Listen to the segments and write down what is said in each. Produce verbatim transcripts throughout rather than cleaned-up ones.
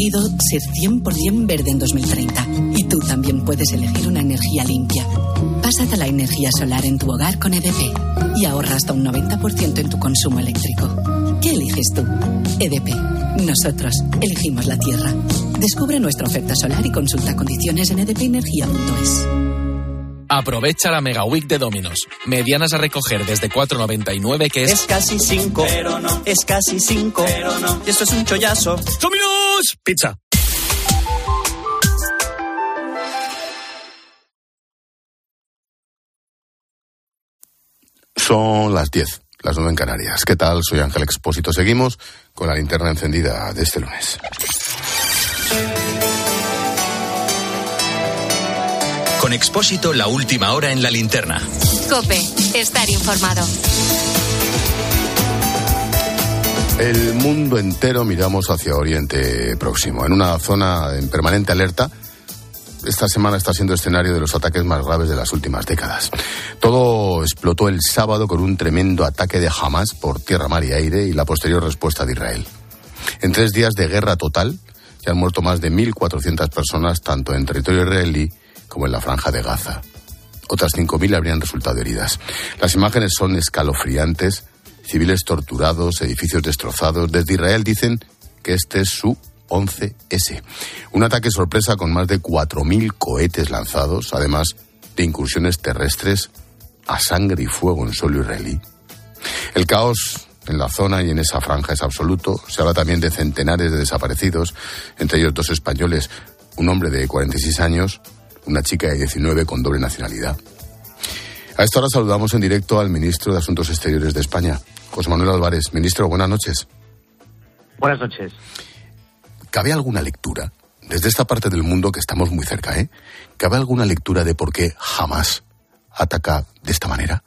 elegido ser cien por ciento verde en dos mil treinta. Y tú también puedes elegir una energía limpia. Pásate a la energía solar en tu hogar con E D P y ahorra hasta un noventa por ciento en tu consumo eléctrico. ¿Qué eliges tú? E D P. Nosotros elegimos la Tierra. Descubre nuestra oferta solar y consulta condiciones en e d p energía punto es. Aprovecha la Mega Week de Domino's. Medianas a recoger desde cuatro noventa y nueve, que es... Es casi cinco, pero no. Es casi cinco, pero no. Y esto es un chollazo. ¡Domino's! Pizza. Son las diez, las nueve en Canarias. ¿Qué tal? Soy Ángel Expósito. Seguimos con la linterna encendida de este lunes. Con Expósito, la última hora en la linterna. COPE, estar informado. El mundo entero miramos hacia Oriente Próximo, en una zona en permanente alerta. Esta semana está siendo escenario de los ataques más graves de las últimas décadas. Todo explotó el sábado con un tremendo ataque de Hamas por tierra, mar y aire y la posterior respuesta de Israel. En tres días de guerra total, ya han muerto más de mil cuatrocientas personas, tanto en territorio israelí como en la Franja de Gaza. Otras cinco mil habrían resultado heridas. Las imágenes son escalofriantes, civiles torturados, edificios destrozados. Desde Israel dicen que este es su once ese. Un ataque sorpresa con más de cuatro mil cohetes lanzados, además de incursiones terrestres a sangre y fuego en suelo israelí. El caos en la zona y en esa franja es absoluto. Se habla también de centenares de desaparecidos, entre ellos dos españoles, un hombre de cuarenta y seis años, una chica de diecinueve con doble nacionalidad. A esta hora saludamos en directo al ministro de Asuntos Exteriores de España, José Manuel Álvarez. Ministro, buenas noches. Buenas noches. ¿Cabe alguna lectura, desde esta parte del mundo que estamos muy cerca, eh? ¿Cabe alguna lectura de por qué Hamas ataca de esta manera?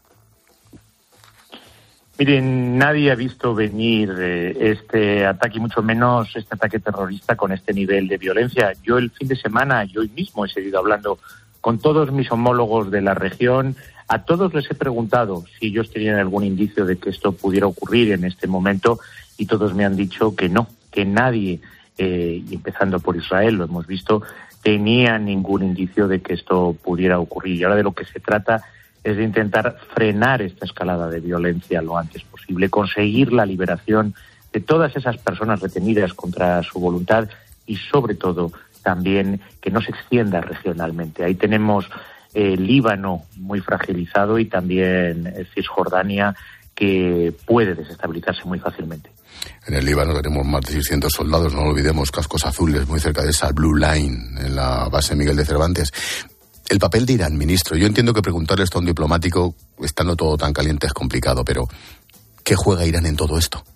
Miren, nadie ha visto venir eh, este ataque, y mucho menos este ataque terrorista con este nivel de violencia. Yo el fin de semana y hoy mismo he seguido hablando con todos mis homólogos de la región. A todos les he preguntado si ellos tenían algún indicio de que esto pudiera ocurrir en este momento y todos me han dicho que no, que nadie, eh, empezando por Israel, lo hemos visto, tenía ningún indicio de que esto pudiera ocurrir. Y ahora de lo que se trata es de intentar frenar esta escalada de violencia lo antes posible, conseguir la liberación de todas esas personas retenidas contra su voluntad y, sobre todo, también que no se extienda regionalmente. Ahí tenemos el eh, Líbano muy fragilizado y también eh, Cisjordania, que puede desestabilizarse muy fácilmente. En el Líbano tenemos más de seiscientos soldados, no olvidemos, cascos azules, muy cerca de esa Blue Line, en la base Miguel de Cervantes. El papel de Irán, ministro. Yo entiendo que preguntarle esto a un diplomático, estando todo tan caliente, es complicado, pero ¿qué juega Irán en todo esto?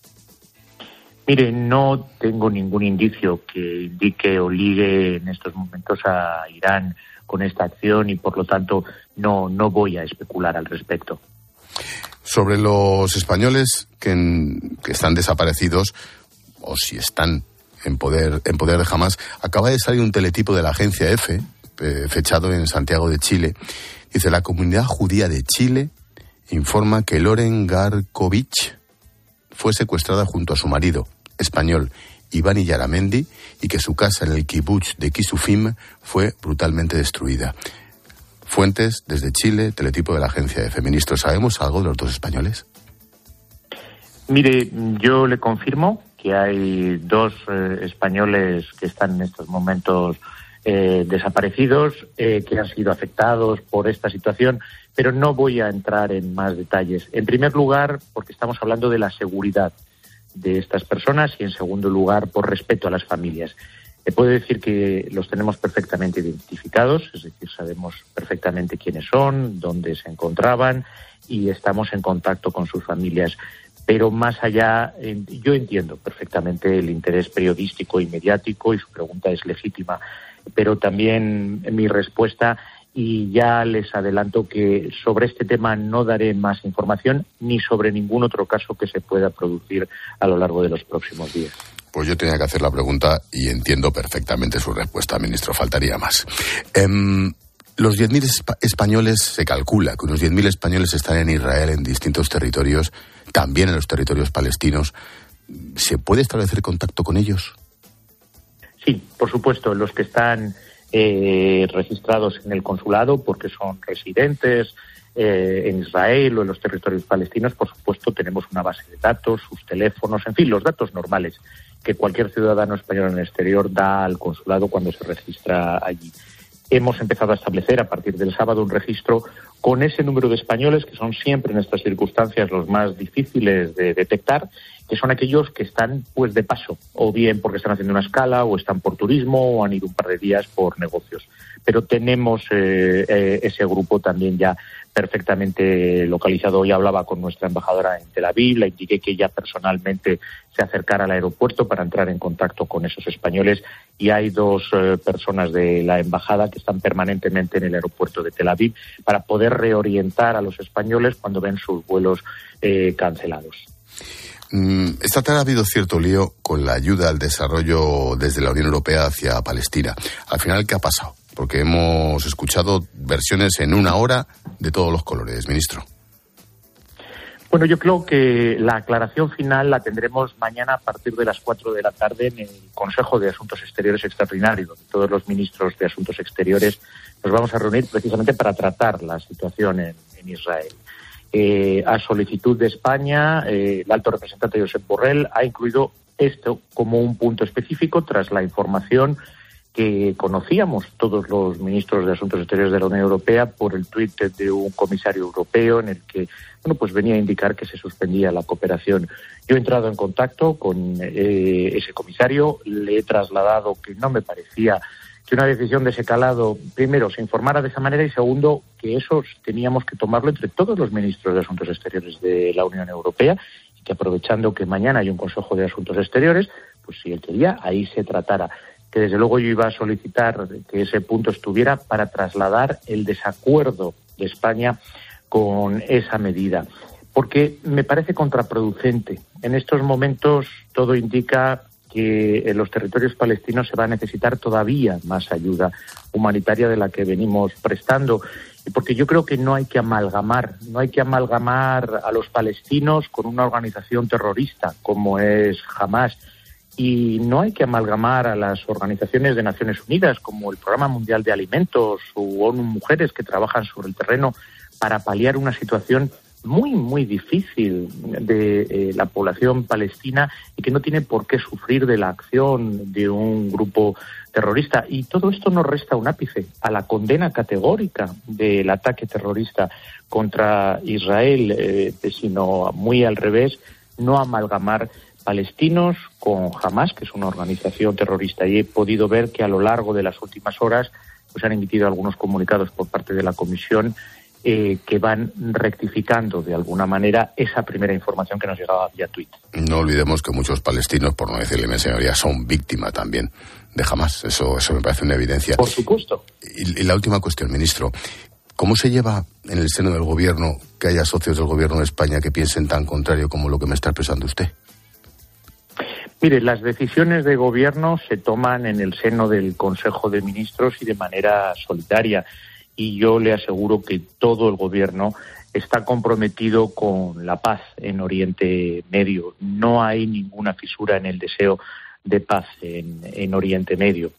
Mire, no tengo ningún indicio que indique o ligue en estos momentos a Irán con esta acción y, por lo tanto, no, no voy a especular al respecto. Sobre los españoles que, en, que están desaparecidos, o si están en poder, en poder de Hamas, acaba de salir un teletipo de la agencia EFE, fechado en Santiago de Chile. Dice: la comunidad judía de Chile informa que Loren Garkovich fue secuestrada junto a su marido, español, Iván Yaramendi, y que su casa en el kibutz de Kisufim fue brutalmente destruida. Fuentes desde Chile, teletipo de la agencia EFE. Ministro, ¿sabemos algo de los dos españoles? Mire, yo le confirmo que hay dos eh, españoles que están en estos momentos Eh, desaparecidos, eh, que han sido afectados por esta situación, pero no voy a entrar en más detalles. En primer lugar, porque estamos hablando de la seguridad de estas personas y, en segundo lugar, por respeto a las familias. Le puedo decir que los tenemos perfectamente identificados, es decir, sabemos perfectamente quiénes son, dónde se encontraban y estamos en contacto con sus familias. Pero más allá, yo entiendo perfectamente el interés periodístico y mediático y su pregunta es legítima, pero también mi respuesta, y ya les adelanto que sobre este tema no daré más información ni sobre ningún otro caso que se pueda producir a lo largo de los próximos días. Pues yo tenía que hacer la pregunta y entiendo perfectamente su respuesta, ministro, faltaría más. Eh, los diez mil espa- españoles, se calcula que unos diez mil españoles están en Israel, en distintos territorios, también en los territorios palestinos. ¿Se puede establecer contacto con ellos? Sí, por supuesto, los que están eh, registrados en el consulado porque son residentes eh, en Israel o en los territorios palestinos, por supuesto, tenemos una base de datos, sus teléfonos, en fin, los datos normales que cualquier ciudadano español en el exterior da al consulado cuando se registra allí. Hemos empezado a establecer a partir del sábado un registro con ese número de españoles que son siempre en estas circunstancias los más difíciles de detectar, que son aquellos que están pues de paso, o bien porque están haciendo una escala, o están por turismo, o han ido un par de días por negocios. Pero tenemos eh, eh, ese grupo también ya perfectamente localizado. Hoy hablaba con nuestra embajadora en Tel Aviv, le indiqué que ella personalmente se acercara al aeropuerto para entrar en contacto con esos españoles, y hay dos eh, personas de la embajada que están permanentemente en el aeropuerto de Tel Aviv para poder reorientar a los españoles cuando ven sus vuelos eh, cancelados. Esta tarde ha habido cierto lío con la ayuda al desarrollo desde la Unión Europea hacia Palestina. Al final, ¿qué ha pasado? Porque hemos escuchado versiones en una hora de todos los colores, ministro. Bueno, yo creo que la aclaración final la tendremos mañana a partir de las cuatro de la tarde en el Consejo de Asuntos Exteriores Extraordinario, donde todos los ministros de Asuntos Exteriores nos vamos a reunir precisamente para tratar la situación en, en Israel. Eh, a solicitud de España, eh, el alto representante Josep Borrell ha incluido esto como un punto específico tras la información que conocíamos todos los ministros de Asuntos Exteriores de la Unión Europea por el tuit de un comisario europeo en el que bueno pues venía a indicar que se suspendía la cooperación. Yo he entrado en contacto con eh, ese comisario, le he trasladado que no me parecía que una decisión de ese calado, primero, se informara de esa manera, y segundo, que eso teníamos que tomarlo entre todos los ministros de Asuntos Exteriores de la Unión Europea, y que aprovechando que mañana hay un Consejo de Asuntos Exteriores, pues si él quería, ahí se tratara. Que desde luego yo iba a solicitar que ese punto estuviera para trasladar el desacuerdo de España con esa medida, porque me parece contraproducente. En estos momentos todo indica que en los territorios palestinos se va a necesitar todavía más ayuda humanitaria de la que venimos prestando, y porque yo creo que no hay que amalgamar, no hay que amalgamar a los palestinos con una organización terrorista como es Hamás, y no hay que amalgamar a las organizaciones de Naciones Unidas como el Programa Mundial de Alimentos u ONU Mujeres, que trabajan sobre el terreno para paliar una situación muy, muy difícil de eh, la población palestina, y que no tiene por qué sufrir de la acción de un grupo terrorista. Y todo esto no resta un ápice a la condena categórica del ataque terrorista contra Israel, eh, sino muy al revés, no amalgamar palestinos con Hamás, que es una organización terrorista. Y he podido ver que a lo largo de las últimas horas pues han emitido algunos comunicados por parte de la Comisión Eh, que van rectificando de alguna manera esa primera información que nos llegaba vía tuit. No olvidemos que muchos palestinos, por no decirle mi señoría, son víctimas también de Hamás. Eso, eso me parece una evidencia. Por supuesto. Y, y la última cuestión, ministro. ¿Cómo se lleva en el seno del gobierno que haya socios del gobierno de España que piensen tan contrario como lo que me está expresando usted? Mire, las decisiones de gobierno se toman en el seno del Consejo de Ministros y de manera solitaria. Y yo le aseguro que todo el gobierno está comprometido con la paz en Oriente Medio. No hay ninguna fisura en el deseo de paz en, en Oriente Medio.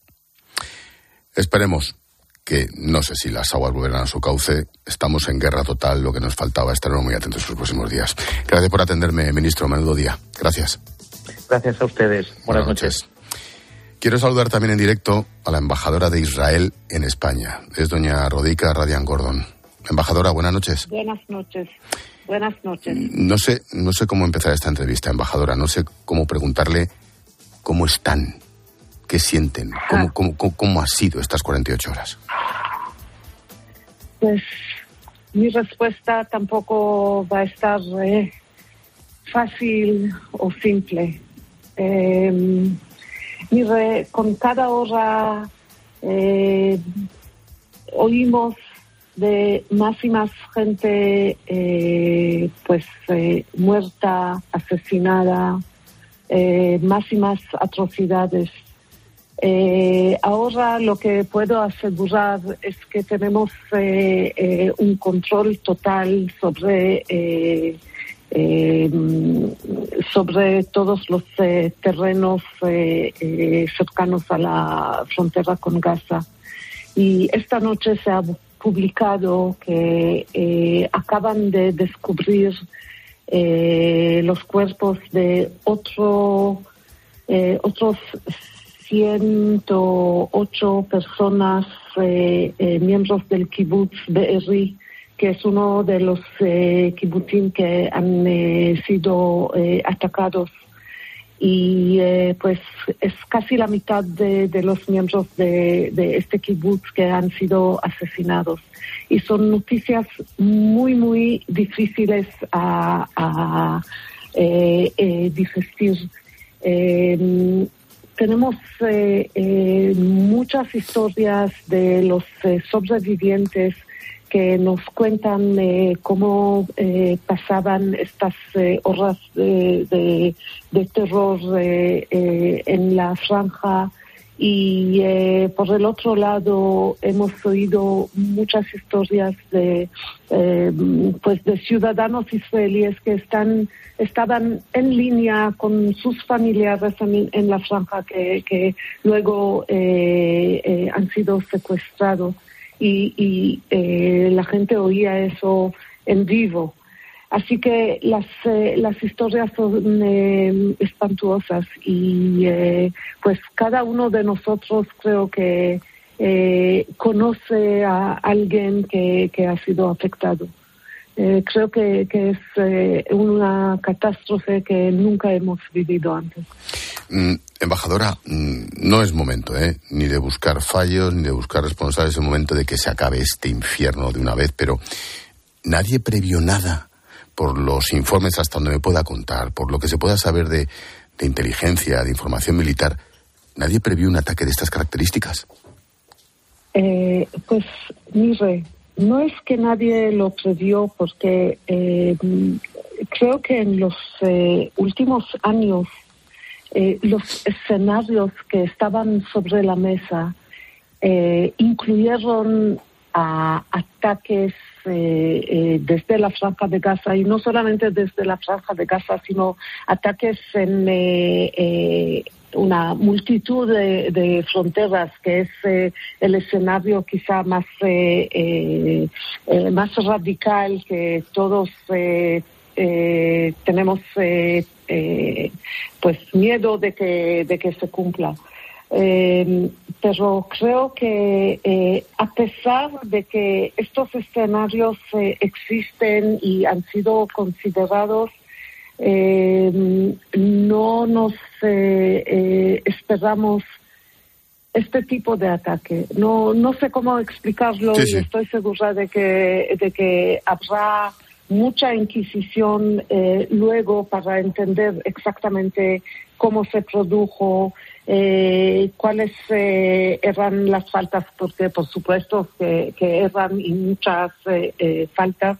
Esperemos que, no sé si las aguas volverán a su cauce. Estamos en guerra total, lo que nos faltaba. Estaremos muy atentos en los próximos días. Gracias por atenderme, ministro. Menudo día. Gracias. Gracias a ustedes. Buenas, Buenas noches. noches. Quiero saludar también en directo a la embajadora de Israel en España. Es doña Rodica Radian Gordon. Embajadora, buenas noches. Buenas noches. Buenas noches. No sé, no sé cómo empezar esta entrevista, embajadora. No sé cómo preguntarle cómo están, qué sienten, cómo, cómo, cómo, cómo ha sido estas cuarenta y ocho horas. Pues mi respuesta tampoco va a estar eh, fácil o simple. Eh, Mire, con cada hora eh, oímos de más y más gente eh, pues eh, muerta, asesinada, eh, más y más atrocidades. Eh, ahora lo que puedo asegurar es que tenemos eh, eh, un control total sobre eh, eh, sobre todos los eh, terrenos eh, eh, cercanos a la frontera con Gaza. Y esta noche se ha publicado que eh, acaban de descubrir eh, los cuerpos de otro, eh, otros ciento ocho personas, eh, eh, miembros del kibutz Be'eri, que es uno de los eh, kibutzim que han eh, sido eh, atacados. Y eh, pues es casi la mitad de, de los miembros de, de este kibutz que han sido asesinados. Y son noticias muy, muy difíciles a, a eh, eh, digestir. Eh, tenemos eh, eh, muchas historias de los eh, sobrevivientes que nos cuentan eh, cómo eh, pasaban estas eh, horas de, de, de terror eh, eh, en la franja. Y eh, por el otro lado hemos oído muchas historias de eh, pues de ciudadanos israelíes que están estaban en línea con sus familiares en, en la franja que, que luego eh, eh, han sido secuestrados. Y, y eh, la gente oía eso en vivo. Así que las eh, las historias son eh, espantuosas y eh, pues cada uno de nosotros creo que eh, conoce a alguien que, que ha sido afectado. Eh, creo que, que es eh, una catástrofe que nunca hemos vivido antes. Mm, embajadora, mm, no es momento, ¿eh? ni de buscar fallos, ni de buscar responsables, es el momento de que se acabe este infierno de una vez, pero nadie previó nada, por los informes hasta donde me pueda contar, por lo que se pueda saber de, de inteligencia, de información militar, nadie previó un ataque de estas características. Eh, pues, mire, no es que nadie lo previó, porque eh, creo que en los eh, últimos años eh, los escenarios que estaban sobre la mesa eh, incluyeron a ataques eh, eh, desde la Franja de Gaza, y no solamente desde la Franja de Gaza, sino ataques en eh, eh, una multitud de, de fronteras, que es eh, el escenario quizá más eh, eh, eh, más radical que todos eh, eh, tenemos eh, eh, pues miedo de que de que se cumpla. Eh, pero creo que eh, a pesar de que estos escenarios eh, existen y han sido considerados, eh, no nos eh, eh, esperamos este tipo de ataque. No no sé cómo explicarlo, sí, sí. Y estoy segura de que de que habrá mucha inquisición eh, luego para entender exactamente cómo se produjo, eh, cuáles eh, eran las faltas, porque por supuesto que, que eran y muchas eh, eh, faltas.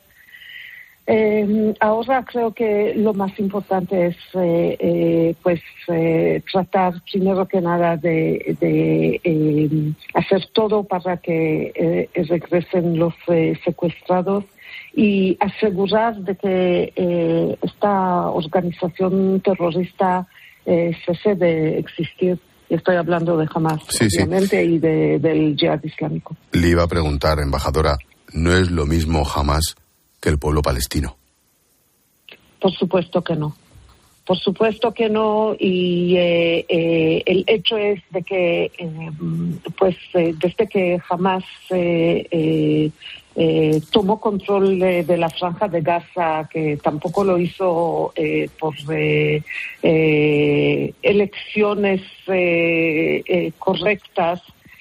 Eh, ahora creo que lo más importante es eh, eh, pues eh, tratar primero que nada de, de eh, hacer todo para que eh, regresen los eh, secuestrados y asegurar de que eh, esta organización terrorista eh, cese de existir. Estoy hablando de Hamas, sí, obviamente, sí. y de, del Jihad Islámico. Le iba a preguntar, embajadora, ¿no es lo mismo Hamas que el pueblo palestino? Por supuesto que no. Por supuesto que no, y eh, eh, el hecho es de que, eh, pues, eh, desde que Hamas eh, eh, eh, tomó control de, de la Franja de Gaza, que tampoco lo hizo eh, por eh, eh, elecciones eh, eh, correctas,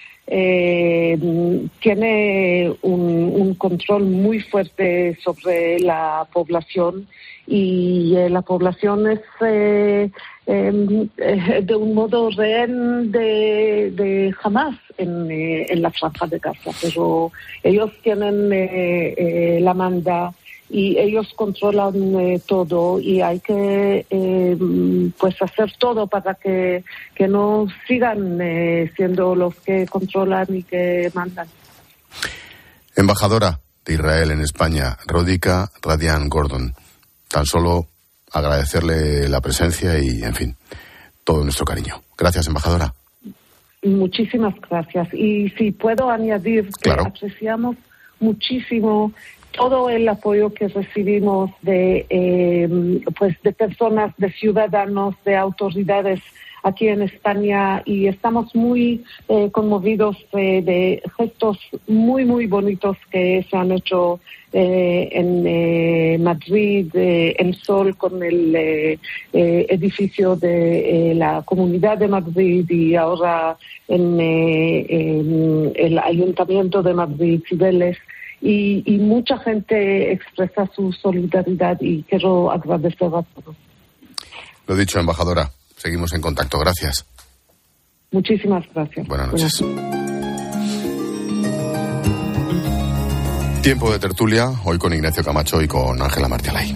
Eh, tiene un, un control muy fuerte sobre la población, y eh, la población es eh, eh, de un modo rehén de, de Hamas en, eh, en la Franja de Gaza, pero ellos tienen eh, eh, la manda y ellos controlan eh, todo, y hay que eh, pues hacer todo para que, que no sigan eh, siendo los que controlan y que mandan. Embajadora de Israel en España, Rodika Radian Gordon, tan solo agradecerle la presencia y, en fin, todo nuestro cariño. Gracias, embajadora. Muchísimas gracias. Y si puedo añadir que claro. apreciamos muchísimo todo el apoyo que recibimos de eh, pues de personas, de ciudadanos, de autoridades aquí en España, y estamos muy eh, conmovidos eh, de gestos muy, muy bonitos que se han hecho eh, en eh, Madrid, eh, en Sol, con el eh, eh, edificio de eh, la Comunidad de Madrid, y ahora en, eh, en el Ayuntamiento de Madrid, Cibeles. Y, y mucha gente expresa su solidaridad y quiero agradecer a todos. Lo dicho, embajadora. Seguimos en contacto. Gracias. Muchísimas gracias. Buenas noches. Tiempo de tertulia, hoy con Ignacio Camacho y con Ángela Martialay.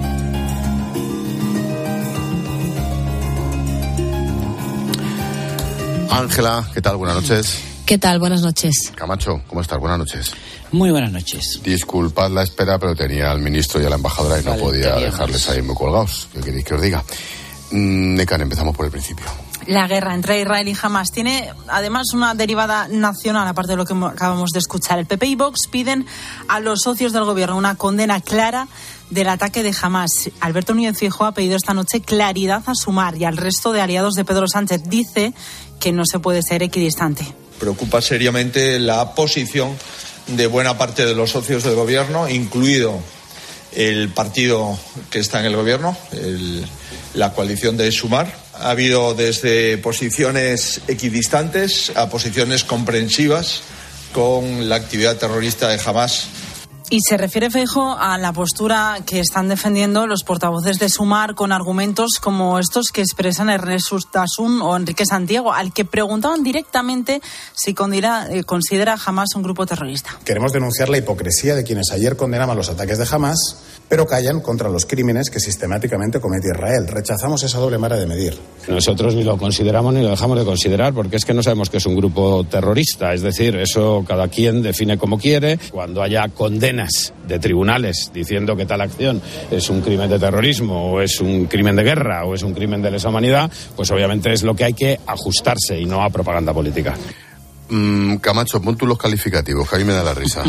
Ángela, ¿qué tal? Buenas noches. ¿Qué tal? Buenas noches. Camacho, ¿cómo estás? Buenas noches. Muy buenas noches. Disculpad la espera, pero tenía al ministro y a la embajadora y no vale, podía dejarles ahí muy colgados. ¿Qué queréis que os diga? Necan, empezamos por el principio. La guerra entre Israel y Hamas tiene además una derivada nacional, aparte de lo que acabamos de escuchar. El P P y Vox piden a los socios del gobierno una condena clara del ataque de Hamas. Alberto Núñez Feijóo ha pedido esta noche claridad a Sumar y al resto de aliados de Pedro Sánchez. Dice que no se puede ser equidistante. Preocupa seriamente la posición de buena parte de los socios del gobierno, incluido el partido que está en el gobierno, el, la coalición de Sumar. Ha habido desde posiciones equidistantes a posiciones comprensivas con la actividad terrorista de Hamas. Y se refiere Feijóo a la postura que están defendiendo los portavoces de Sumar con argumentos como estos que expresan Ernest Urtasun o Enrique Santiago, al que preguntaban directamente si considera, eh, considera a Hamas un grupo terrorista. Queremos denunciar la hipocresía de quienes ayer condenaban los ataques de Hamas, pero callan contra los crímenes que sistemáticamente comete Israel. Rechazamos esa doble vara de medir. Nosotros ni lo consideramos ni lo dejamos de considerar, porque es que no sabemos que es un grupo terrorista. Es decir, eso cada quien define como quiere. Cuando haya condenas de tribunales diciendo que tal acción es un crimen de terrorismo o es un crimen de guerra o es un crimen de lesa humanidad, pues obviamente es lo que hay que ajustarse y no a propaganda política. Mm, Camacho, pon tú los calificativos, que a mí me da la risa.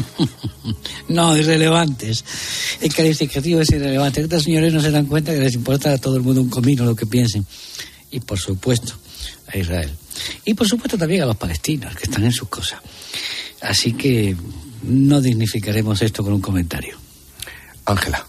No, irrelevantes. El calificativo es irrelevante. Estos señores no se dan cuenta que les importa a todo el mundo un comino lo que piensen. Y por supuesto a Israel. Y por supuesto también a los palestinos, que están en sus cosas. Así que no dignificaremos esto con un comentario. Ángela.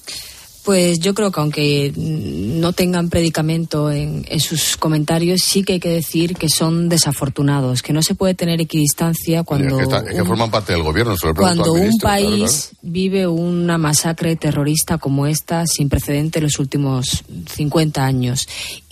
Pues yo creo que aunque no tengan predicamento en, en sus comentarios, sí que hay que decir que son desafortunados, que no se puede tener equidistancia cuando es que, está, es que un, forman parte del gobierno. Se lo cuando al ministro, un país claro, claro. vive una masacre terrorista como esta sin precedente en los últimos cincuenta años.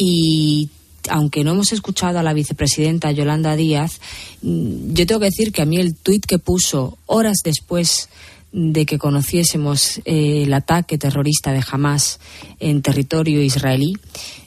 Y aunque no hemos escuchado a la vicepresidenta Yolanda Díaz, yo tengo que decir que a mí el tuit que puso horas después de que conociésemos eh, el ataque terrorista de Hamas en territorio israelí,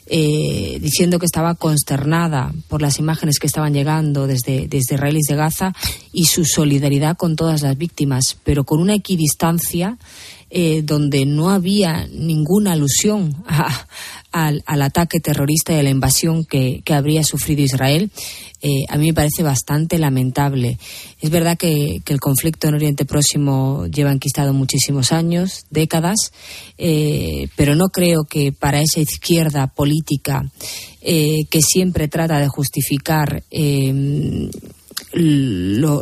eh, diciendo que estaba consternada por las imágenes que estaban llegando desde, desde Israel y de Gaza y su solidaridad con todas las víctimas, pero con una equidistancia eh, donde no había ninguna alusión a, al, al ataque terrorista y a la invasión que, que habría sufrido Israel. Eh, a mí me parece bastante lamentable. Es verdad que, que el conflicto en Oriente Próximo lleva enquistado muchísimos años, décadas, eh, pero no creo que para esa izquierda política eh, que siempre trata de justificar eh, lo,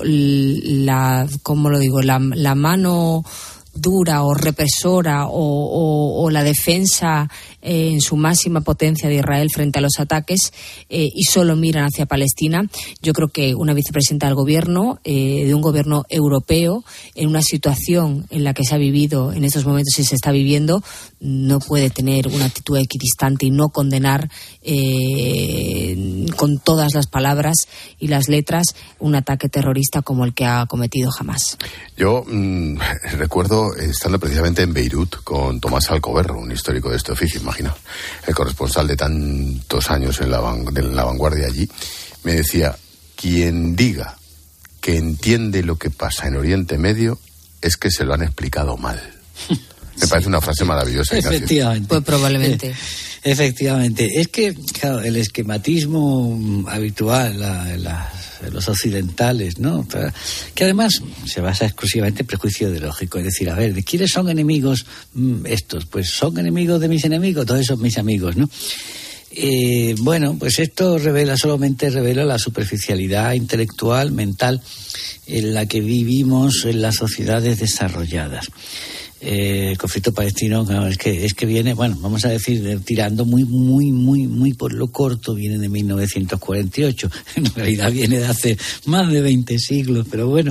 la, ¿cómo lo digo? La, la mano dura o represora o, o, o la defensa eh, en su máxima potencia de Israel frente a los ataques eh, y solo miran hacia Palestina. Yo creo que una vicepresidenta del gobierno, eh, de un gobierno europeo, en una situación en la que se ha vivido en estos momentos y se está viviendo, no puede tener una actitud equidistante y no condenar eh, con todas las palabras y las letras un ataque terrorista como el que ha cometido Hamas. Yo mmm, recuerdo estando precisamente en Beirut con Tomás Alcoberro, un histórico de este oficio, imagina, el corresponsal de tantos años en la, van, de la vanguardia allí, me decía, quien diga que entiende lo que pasa en Oriente Medio es que se lo han explicado mal. Me parece una frase maravillosa, Ignacio. Efectivamente. Pues probablemente. Eh, efectivamente. Es que, claro, el esquematismo habitual, la, la, los occidentales, ¿no? Que además se basa exclusivamente en prejuicio ideológico. Es decir, a ver, ¿de quiénes son enemigos estos? Pues son enemigos de mis enemigos, todos son mis amigos, ¿no? Eh, bueno, pues esto revela, solamente revela la superficialidad intelectual, mental, en la que vivimos en las sociedades desarrolladas. Eh, el conflicto palestino, no, es que es que viene, bueno, vamos a decir, tirando muy, muy, muy, muy por lo corto, viene de mil novecientos cuarenta y ocho. En realidad viene de hace más de veinte siglos, pero bueno.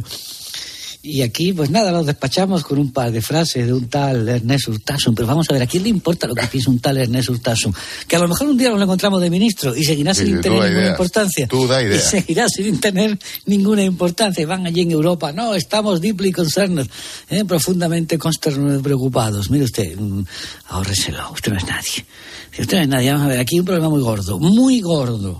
Y aquí, pues nada, los despachamos con un par de frases de un tal Ernest Urtasun. Pero vamos a ver, ¿a quién le importa lo que piensa un tal Ernest Urtasun? Que a lo mejor un día nos lo encontramos de ministro y seguirá sin sí, tener ninguna ideas. importancia. Tú da ideas. Y seguirá sin tener ninguna importancia. Van allí en Europa. No, estamos deeply concerned, ¿eh? profundamente consternados, preocupados. Mire usted, ahórreselo. Usted no es nadie. Usted no es nadie. Vamos a ver, aquí hay un problema muy gordo. Muy gordo.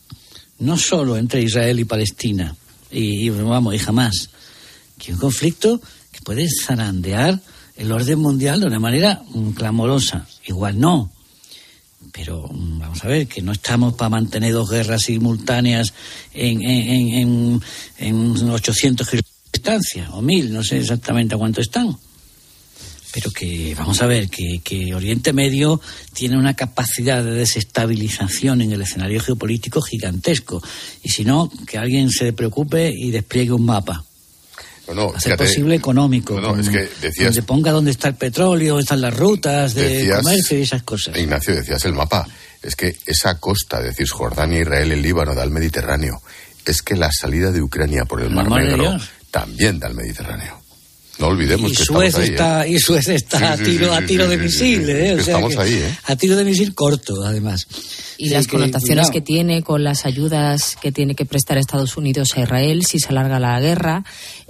No solo entre Israel y Palestina. Y, y vamos, y jamás. Que un conflicto que puede zarandear el orden mundial de una manera um, clamorosa. Igual no. Pero um, vamos a ver, que no estamos para mantener dos guerras simultáneas en, en, en, en ochocientos kilómetros de distancia, o mil, no sé exactamente a cuánto están. Pero que, vamos a ver, que, que Oriente Medio tiene una capacidad de desestabilización en el escenario geopolítico gigantesco. Y si no, que alguien se preocupe y despliegue un mapa. No, no, hacer fíjate, posible económico, no, no, es que decías, donde ponga dónde está el petróleo, dónde están las rutas de decías, comercio y esas cosas. Ignacio, decías el mapa, es que esa costa, es decir, Jordania, Israel, el Líbano, da al Mediterráneo. Es que la salida de Ucrania por el Mar Negro también da al Mediterráneo. No olvidemos y que Suez estamos ahí, está, ¿eh? Y Suez está sí, a tiro, sí, sí, a tiro sí, de sí, misil, sí, ¿eh? O sea estamos que, ahí, ¿eh? A tiro de misil corto, además. Y sí, las que, connotaciones cuidado. que tiene con las ayudas que tiene que prestar Estados Unidos a Israel si se alarga la guerra,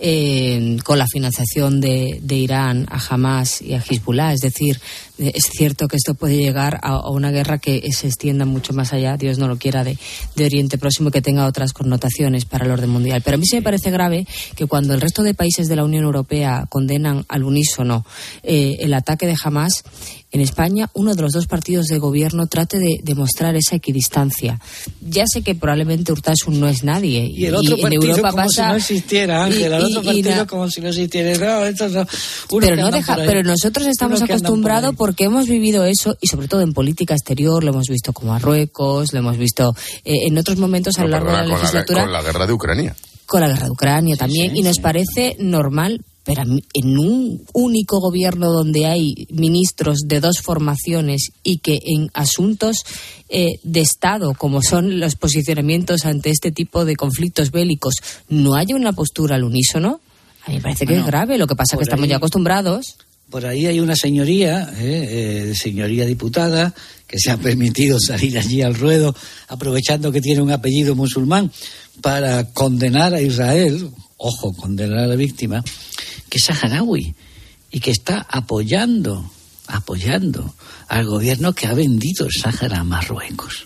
eh, con la financiación de, de Irán a Hamas y a Hezbollah. Es decir, eh, es cierto que esto puede llegar a, a una guerra que se extienda mucho más allá, Dios no lo quiera, de, de Oriente Próximo, que tenga otras connotaciones para el orden mundial. Pero a mí sí me parece grave que cuando el resto de países de la Unión Europea condenan al unísono eh, el ataque de Hamas, en España uno de los dos partidos de gobierno trate de demostrar esa equidistancia. Ya sé que probablemente Urtasun no es nadie. Y el otro y partido en Europa como pasa, si no existiera, Ángel. El otro partido la... como si no existiera. No, estos no, pero, no deja, pero nosotros estamos acostumbrados por porque hemos vivido eso, y sobre todo en política exterior, lo hemos visto con Marruecos, lo hemos visto eh, en otros momentos a lo largo de la legislatura. La, con la guerra de Ucrania. Con la guerra de Ucrania también, sí, sí, y nos sí. parece normal. Pero en un único gobierno donde hay ministros de dos formaciones y que en asuntos eh, de Estado, como son los posicionamientos ante este tipo de conflictos bélicos, no haya una postura al unísono, a mí me parece que bueno, es grave. Lo que pasa es que estamos ahí, ya acostumbrados. Por ahí hay una señoría, eh, eh, señoría diputada, que se ha permitido salir allí al ruedo, aprovechando que tiene un apellido musulmán, para condenar a Israel, ojo, condenar a la víctima, que es saharaui y que está apoyando, apoyando al gobierno que ha vendido el Sáhara a Marruecos.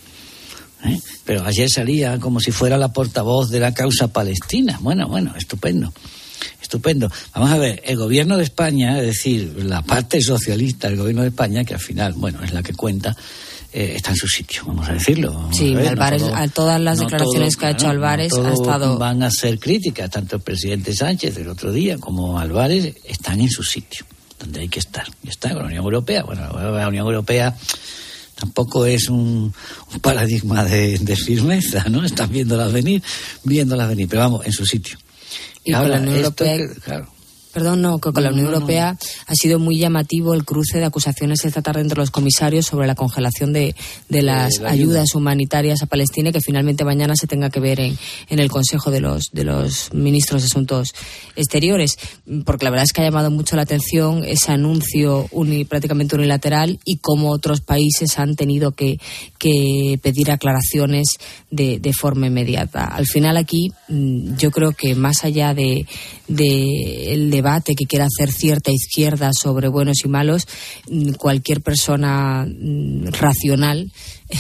¿Eh? Pero ayer salía como si fuera la portavoz de la causa palestina. Bueno, bueno, estupendo, estupendo. Vamos a ver, el gobierno de España, es decir, la parte socialista del gobierno de España, que al final, bueno, es la que cuenta, Eh, está en su sitio, vamos a decirlo. Vamos sí, a ver, Álvarez, no todo, a todas las no declaraciones todo, que ha hecho no, Álvarez no ha estado... van a ser críticas, tanto el presidente Sánchez el otro día como Álvarez están en su sitio, donde hay que estar. Y está con la Unión Europea. Bueno, la Unión Europea tampoco es un, un paradigma de, de firmeza, ¿no? Están viéndolas venir, viéndolas venir, pero vamos, en su sitio. Y, y ahora, con la Unión Europea... Que, claro, Perdón, no, que con la Unión no, no, Europea no. ha sido muy llamativo el cruce de acusaciones esta tarde entre los comisarios sobre la congelación de, de las eh, la ayudas ayuda. humanitarias a Palestina, y que finalmente mañana se tenga que ver en, en el Consejo de los, de los Ministros de Asuntos Exteriores. Porque la verdad es que ha llamado mucho la atención ese anuncio uni, prácticamente unilateral, y cómo otros países han tenido que, que pedir aclaraciones de, de forma inmediata. Al final aquí yo creo que más allá de, de el debate que quiera hacer cierta izquierda sobre buenos y malos, cualquier persona racional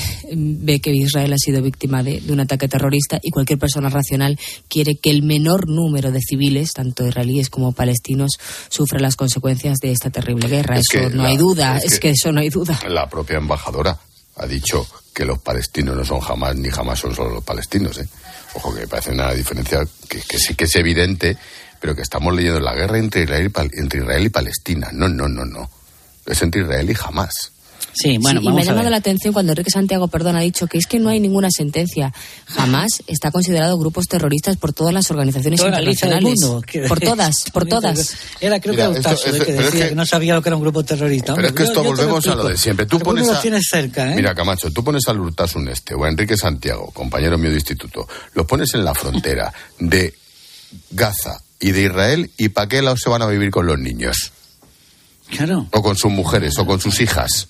ve que Israel ha sido víctima de, de un ataque terrorista, y cualquier persona racional quiere que el menor número de civiles, tanto israelíes como palestinos, sufra las consecuencias de esta terrible guerra. Es eso no la, hay duda, es, es que, que eso no hay duda. La propia embajadora ha dicho que los palestinos no son jamás, ni jamás son solo los palestinos, ¿eh? Ojo, que me parece una diferencia que, que sí que es evidente, pero que estamos leyendo la guerra entre Israel, entre Israel y Palestina. No, no, no, no. Es entre Israel y Hamás. Sí, bueno, sí, y me ha llamado la atención cuando Enrique Santiago, perdón, ha dicho que es que no hay ninguna sentencia. Jamás está considerado grupos terroristas por todas las organizaciones toda internacionales. La mundo, por todas, por todas. Era creo Mira, que Eutaso, esto, esto, que decía que, que no sabía lo que era un grupo terrorista. Pero Hombre, es que esto yo, volvemos yo a lo de siempre. Tú pones lo a, tienes cerca, ¿eh? Mira, Camacho, tú pones al Urtasun este o a Enrique Santiago, compañero mío de instituto, los pones en la frontera de Gaza y de Israel, ¿y para qué lado se van a vivir con los niños? Claro. O con sus mujeres, o con sus hijas.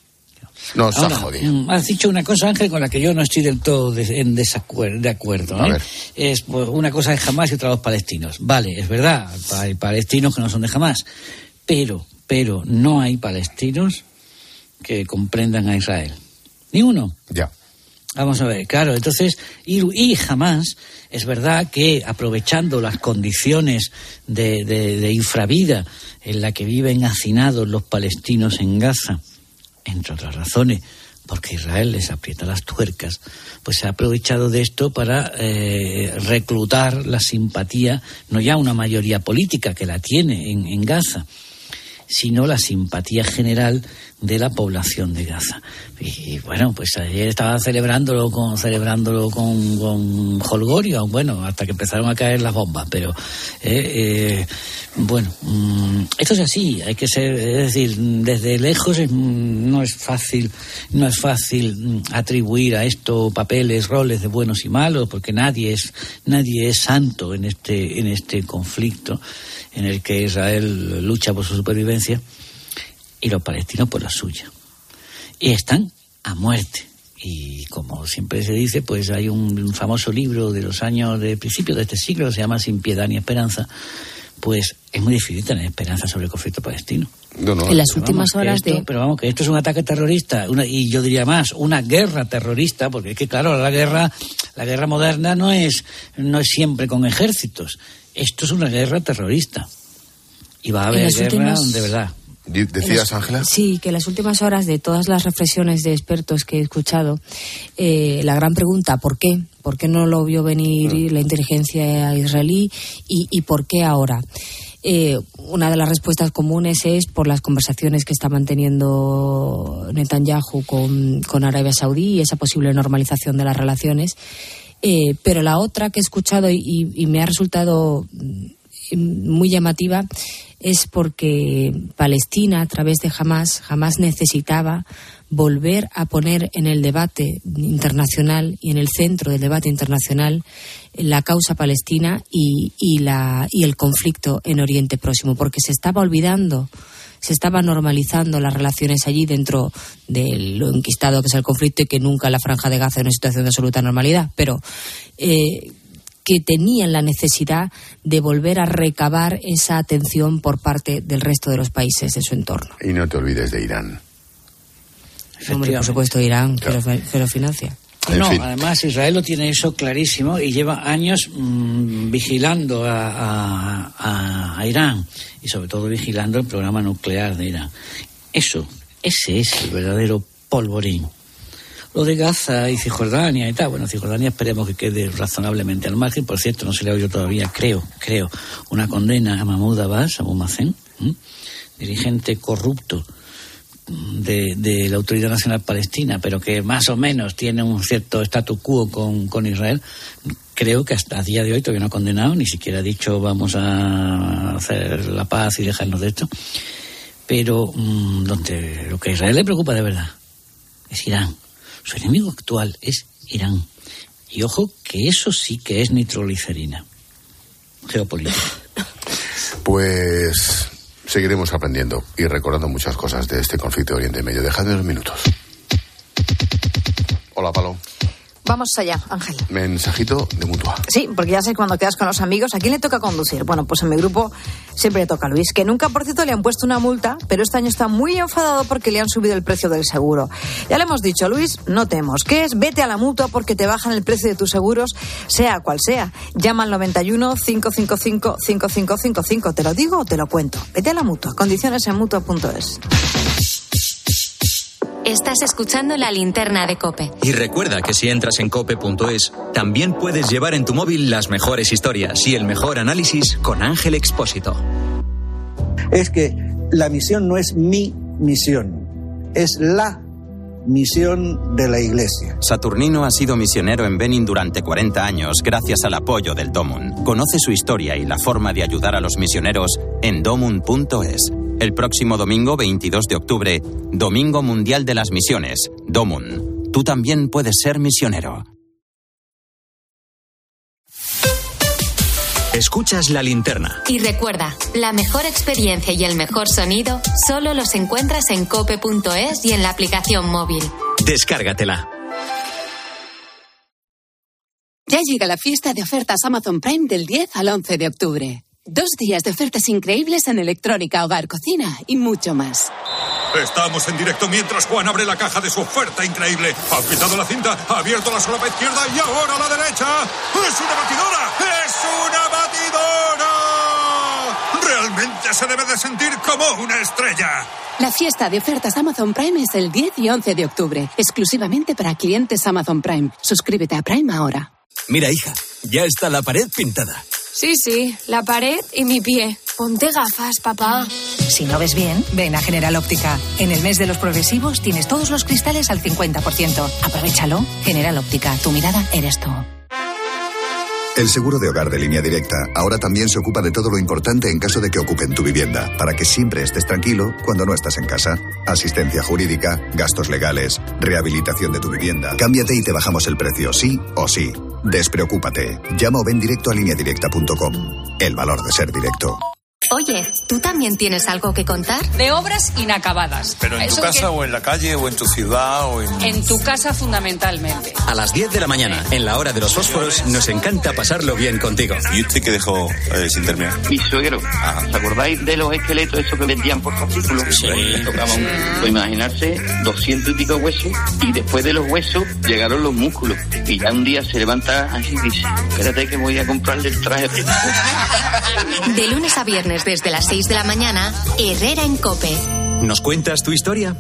No, se ha jodido. Has dicho una cosa, Ángel, con la que yo no estoy del todo de, en desacuerdo, de acuerdo. ¿eh? Es pues, una cosa es Hamás y otra los palestinos. Vale, es verdad, hay palestinos que no son de Hamás, pero, pero no hay palestinos que comprendan a Israel. Ni uno. Ya. Vamos a ver, claro, entonces, y, y Hamás, es verdad que aprovechando las condiciones de, de, de infravida en la que viven hacinados los palestinos en Gaza, entre otras razones, porque Israel les aprieta las tuercas, pues se ha aprovechado de esto para eh, reclutar la simpatía, no ya una mayoría política que la tiene en, en Gaza, sino la simpatía general de la población de Gaza. Y, y bueno, pues ayer estaban celebrándolo con celebrándolo con, con jolgorio, bueno, hasta que empezaron a caer las bombas, pero eh, eh, bueno, mmm, esto es así, hay que ser, es decir, desde lejos es, no es fácil, no es fácil atribuir a esto papeles, roles de buenos y malos, porque nadie es, nadie es santo en este, en este conflicto en el que Israel lucha por su supervivencia y los palestinos por la suya. Y están a muerte. Y como siempre se dice, pues hay un, un famoso libro de los años de principios de este siglo que se llama Sin piedad ni esperanza. Pues es muy difícil tener esperanza sobre el conflicto palestino. No, no, en las pero últimas vamos, horas esto, de... Pero vamos, que esto es un ataque terrorista, una, y yo diría más, una guerra terrorista, porque es que claro, la guerra, la guerra moderna no es, no es siempre con ejércitos. Esto es una guerra terrorista. Y va a haber guerra últimas... de verdad. ¿Decías, Ángela? Sí, que en las últimas horas de todas las reflexiones de expertos que he escuchado, eh, la gran pregunta, ¿por qué? ¿Por qué no lo vio venir mm. la inteligencia israelí? ¿Y, y por qué ahora? Eh, una de las respuestas comunes es por las conversaciones que está manteniendo Netanyahu con, con Arabia Saudí y esa posible normalización de las relaciones. Eh, pero la otra que he escuchado y, y me ha resultado muy llamativa es porque Palestina, a través de Hamás, Hamás necesitaba volver a poner en el debate internacional y en el centro del debate internacional la causa palestina y, y, la, y el conflicto en Oriente Próximo, porque se estaba olvidando, se estaban normalizando las relaciones allí dentro de lo enquistado que es el conflicto y que nunca la Franja de Gaza es una situación de absoluta normalidad, pero... Eh, que tenían la necesidad de volver a recabar esa atención por parte del resto de los países de su entorno. Y no te olvides de Irán. Hombre, por supuesto, Irán, claro. que, lo, que lo financia. No, además Israel lo tiene eso clarísimo y lleva años mmm, vigilando a, a, a, a Irán y sobre todo vigilando el programa nuclear de Irán. Eso, ese es el verdadero polvorín. Lo de Gaza y Cisjordania y tal, bueno, Cisjordania esperemos que quede razonablemente al margen. Por cierto, no se le ha oído todavía, creo, creo, una condena a Mahmoud Abbas, Abu Mazen, ¿eh? dirigente corrupto de, de la Autoridad Nacional Palestina, pero que más o menos tiene un cierto statu quo con, con Israel. Creo que hasta a día de hoy todavía no ha condenado, ni siquiera ha dicho vamos a hacer la paz y dejarnos de esto. Pero mmm, donde lo que a Israel le preocupa de verdad es Irán. Su enemigo actual es Irán. Y ojo, que eso sí que es nitroglicerina geopolítica. Pues seguiremos aprendiendo y recordando muchas cosas de este conflicto de Oriente Medio. Dejadme unos minutos. Hola, Palo. Vamos allá, Ángel. Mensajito de Mutua. Sí, porque ya sé cuando quedas con los amigos, ¿a quién le toca conducir? Bueno, pues en mi grupo siempre le toca a Luis, que nunca, por cierto, le han puesto una multa, pero este año está muy enfadado porque le han subido el precio del seguro. Ya le hemos dicho, Luis, no temos. ¿Qué es? Vete a la Mutua porque te bajan el precio de tus seguros, sea cual sea. Llama al noventa y uno, cinco cinco cinco, cinco cinco cinco cinco. ¿Te lo digo o te lo cuento? Vete a la Mutua. Condiciones en mutua punto es. Estás escuchando La Linterna de COPE. Y recuerda que si entras en cope punto es, también puedes llevar en tu móvil las mejores historias y el mejor análisis con Ángel Expósito. Es que la misión no es mi misión, es la misión de la Iglesia. Saturnino ha sido misionero en Benin durante cuarenta años gracias al apoyo del Domun. Conoce su historia y la forma de ayudar a los misioneros en domun punto es. El próximo domingo veintidós de octubre, Domingo Mundial de las Misiones. Domun. Tú también puedes ser misionero. Escuchas La Linterna. Y recuerda, la mejor experiencia y el mejor sonido solo los encuentras en cope punto es y en la aplicación móvil. Descárgatela. Ya llega la fiesta de ofertas Amazon Prime del diez al once de octubre. Dos días de ofertas increíbles en electrónica, hogar, cocina y mucho más. Estamos en directo mientras Juan abre la caja de su oferta increíble. Ha quitado la cinta, ha abierto la solapa izquierda y ahora la derecha. ¡Es una batidora! ¡Es una batidora! Realmente se debe de sentir como una estrella. La fiesta de ofertas Amazon Prime es el diez y once de octubre, exclusivamente para clientes Amazon Prime. Suscríbete a Prime ahora. Mira, hija, ya está la pared pintada. Sí, sí, la pared y mi pie. Ponte gafas, papá. Si no ves bien, ven a General Óptica. En el mes de los progresivos tienes todos los cristales al cincuenta por ciento. Aprovechalo. General Óptica, tu mirada eres tú. El seguro de hogar de Línea Directa ahora también se ocupa de todo lo importante en caso de que ocupen tu vivienda, para que siempre estés tranquilo cuando no estás en casa. Asistencia jurídica, gastos legales, rehabilitación de tu vivienda. Cámbiate y te bajamos el precio, sí o sí. Despreocúpate. Llama o ven directo a línea directa punto com. El valor de ser directo. Oye, ¿tú también tienes algo que contar? De obras inacabadas. ¿Pero en tu casa que... o en la calle o en tu ciudad o en...? En tu casa fundamentalmente. A las diez de la mañana, en la hora de los fósforos, nos encanta pasarlo bien contigo. ¿Y usted qué dejó eh, sin terminar? Mi suegro. Ajá. ¿Os acordáis de los esqueletos esos que vendían por fascículos? Sí. Pues tocaban, pues imaginarse, doscientos y pico huesos y después de los huesos llegaron los músculos. Y ya un día se levanta así y dice, espérate que voy a comprarle el traje. De lunes a viernes desde las seis de la mañana, Herrera en COPE. ¿Nos cuentas tu historia?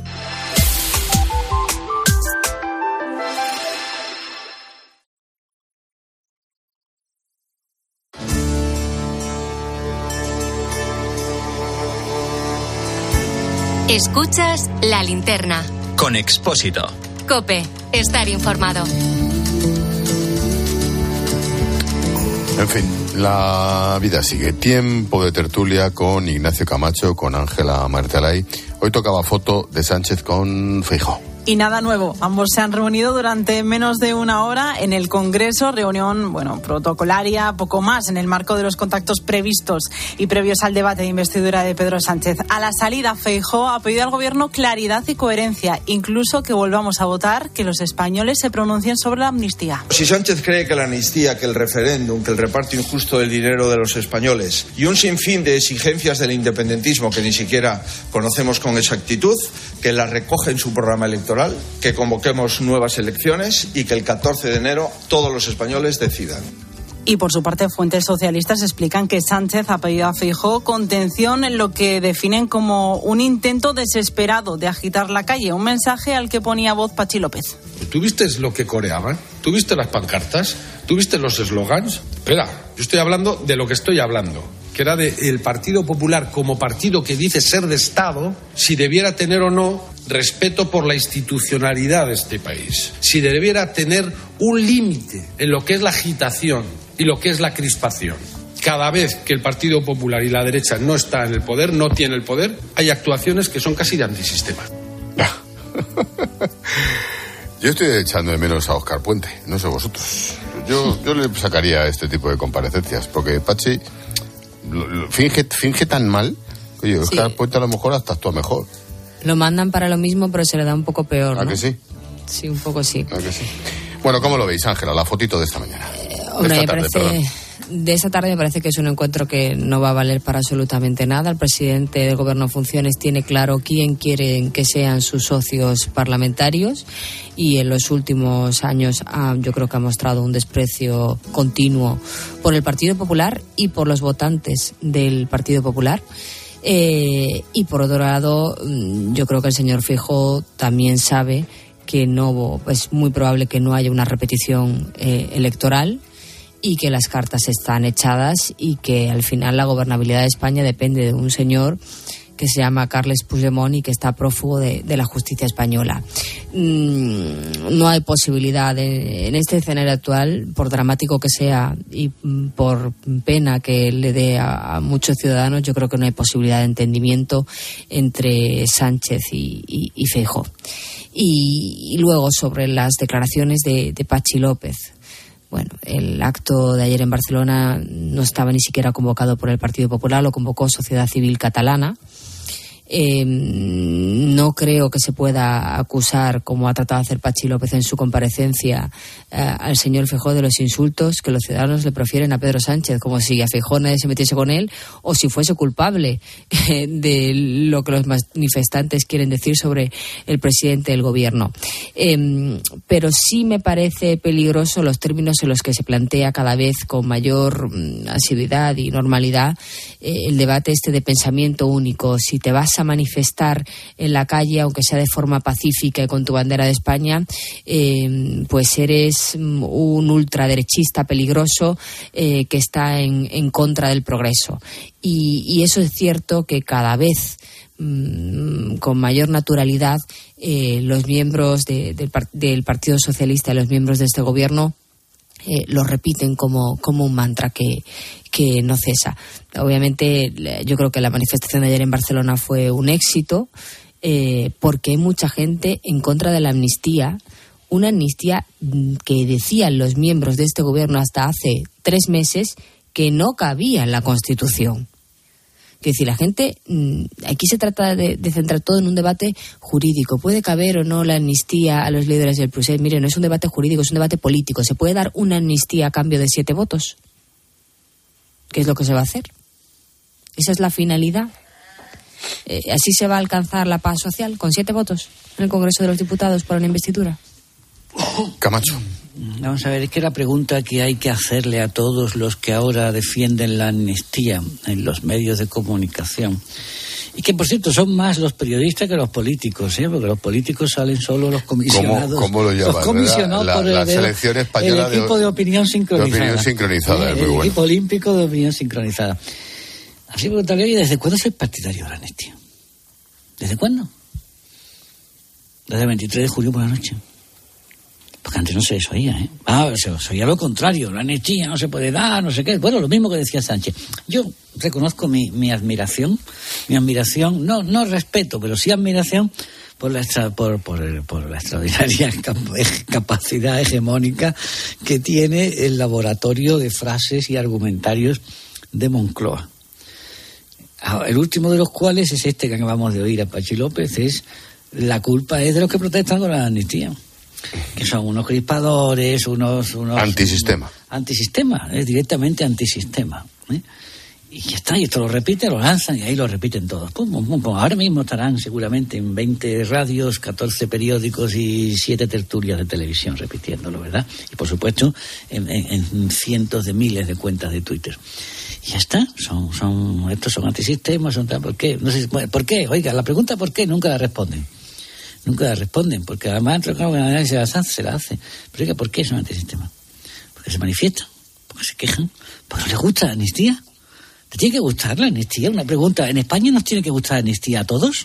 Escuchas La Linterna. Con Expósito. COPE. Estar informado. En fin, la vida sigue. Tiempo de tertulia con Ignacio Camacho, con Ángela Martelay. Hoy tocaba foto de Sánchez con Feijóo. Y nada nuevo, ambos se han reunido durante menos de una hora en el Congreso, reunión, bueno, protocolaria, poco más, en el marco de los contactos previstos y previos al debate de investidura de Pedro Sánchez. A la salida, Feijóo ha pedido al Gobierno claridad y coherencia, incluso que volvamos a votar, que los españoles se pronuncien sobre la amnistía. Si Sánchez cree que la amnistía, que el referéndum, que el reparto injusto del dinero de los españoles y un sinfín de exigencias del independentismo que ni siquiera conocemos con exactitud, que las recoge en su programa electoral, que convoquemos nuevas elecciones y que el catorce de enero todos los españoles decidan. Y por su parte, fuentes socialistas explican que Sánchez ha pedido a Feijóo contención en lo que definen como un intento desesperado de agitar la calle, un mensaje al que ponía voz Pachi López. ¿Tú viste lo que coreaban? ¿Tú viste las pancartas? ¿Tú viste los eslogans? Espera, yo estoy hablando de lo que estoy hablando, que era del Partido Popular como partido que dice ser de Estado, si debiera tener o no respeto por la institucionalidad de este país, si debiera tener un límite en lo que es la agitación y lo que es la crispación. Cada vez que el Partido Popular y la derecha no está en el poder, no tiene el poder, hay actuaciones que son casi de antisistema. Yo estoy echando de menos a Óscar Puente, no sé vosotros. Yo, yo le sacaría este tipo de comparecencias, porque Pachi lo, lo, finge, finge tan mal. Oye, Óscar sí. Puente a lo mejor hasta actúa mejor. Lo mandan para lo mismo, pero se le da un poco peor, ¿A ¿no? que sí? Sí, un poco sí. ¿A que sí? Bueno, ¿cómo lo veis, Ángela? La fotito de esta mañana. Eh, hombre, de esta me tarde, parece... perdón. De esa tarde me parece que es un encuentro que no va a valer para absolutamente nada. El presidente del Gobierno en funciones tiene claro quién quiere que sean sus socios parlamentarios y en los últimos años ah, yo creo que ha mostrado un desprecio continuo por el Partido Popular y por los votantes del Partido Popular. Eh, y por otro lado, yo creo que el señor Feijóo también sabe que no es muy probable que no haya una repetición eh, electoral y que las cartas están echadas y que al final la gobernabilidad de España depende de un señor que se llama Carles Puigdemont y que está prófugo de, de la justicia española. Mm, no hay posibilidad de, en este escenario actual, por dramático que sea y por pena que le dé a, a muchos ciudadanos, yo creo que no hay posibilidad de entendimiento entre Sánchez y, y, y Feijóo. Y, y luego sobre las declaraciones de, de Patxi López. Bueno, el acto de ayer en Barcelona no estaba ni siquiera convocado por el Partido Popular, lo convocó Sociedad Civil Catalana. Eh, no creo que se pueda acusar, como ha tratado de hacer Patxi López en su comparecencia, eh, al señor Feijóo de los insultos que los ciudadanos le profieren a Pedro Sánchez, como si a Feijóo nadie se metiese con él o si fuese culpable eh, de lo que los manifestantes quieren decir sobre el presidente del gobierno. Eh, pero sí me parece peligroso los términos en los que se plantea cada vez con mayor mm, asiduidad y normalidad eh, el debate este de pensamiento único. Si te vas a manifestar en la calle, aunque sea de forma pacífica y con tu bandera de España, eh, pues eres un ultraderechista peligroso eh, que está en, en contra del progreso. Y, y eso es cierto que cada vez mmm, con mayor naturalidad eh, los miembros de, del, del Partido Socialista y los miembros de este gobierno Eh, lo repiten como, como un mantra que, que no cesa. Obviamente, yo creo que la manifestación de ayer en Barcelona fue un éxito eh, porque hay mucha gente en contra de la amnistía, una amnistía que decían los miembros de este gobierno hasta hace tres meses que no cabía en la Constitución. Es decir, la gente, aquí se trata de, de centrar todo en un debate jurídico. ¿Puede caber o no la amnistía a los líderes del Procés? Mire, no es un debate jurídico, es un debate político. ¿Se puede dar una amnistía a cambio de siete votos? ¿Qué es lo que se va a hacer? ¿Esa es la finalidad? Eh, ¿Así se va a alcanzar la paz social? ¿Con siete votos en el Congreso de los Diputados para una investidura? Camacho. Vamos a ver, es que la pregunta que hay que hacerle a todos los que ahora defienden la amnistía en los medios de comunicación, y que por cierto son más los periodistas que los políticos, ¿eh? Porque los políticos salen solo los comisionados. ¿Cómo, cómo lo llaman? Los comisionados la, por el, la selección española el equipo de, de opinión sincronizada. De opinión sincronizada, ¿Eh? es muy el bueno. equipo olímpico de opinión sincronizada. Así preguntaría, ¿y desde cuándo soy partidario de la amnistía? ¿Desde cuándo? Desde el veintitrés de julio por la noche. Porque antes no se les oía, ¿eh? Ah, se oía lo contrario, la amnistía no se puede dar, no sé qué. Bueno, lo mismo que decía Sánchez. Yo reconozco mi, mi admiración, mi admiración, no no respeto, pero sí admiración por la extra, por, por, el, por la extraordinaria capacidad hegemónica que tiene el laboratorio de frases y argumentarios de Moncloa. El último de los cuales es este que acabamos de oír a Patxi López, es la culpa es de los que protestan con la amnistía. Que son unos crispadores, unos... unos antisistema. Unos, antisistema, es directamente antisistema. ¿eh? Y ya está, y esto lo repiten, lo lanzan y ahí lo repiten todos. Pum, pum, pum, pum. Ahora mismo estarán seguramente en veinte radios, catorce periódicos y siete tertulias de televisión repitiéndolo, ¿verdad? Y por supuesto en, en, en cientos de miles de cuentas de Twitter. Y ya está, son, son, estos son antisistemas, son tal, ¿por qué? No sé, ¿por qué? Oiga, la pregunta ¿por qué? Nunca la responden. Nunca la responden, porque además claro, que se la hace, se la hace. Pero oiga, ¿por qué son antisistemas? Porque se manifiestan, porque se quejan, porque no les gusta la amnistía. ¿Te tiene que gustar la amnistía? Una pregunta, ¿en España nos tiene que gustar la amnistía a todos?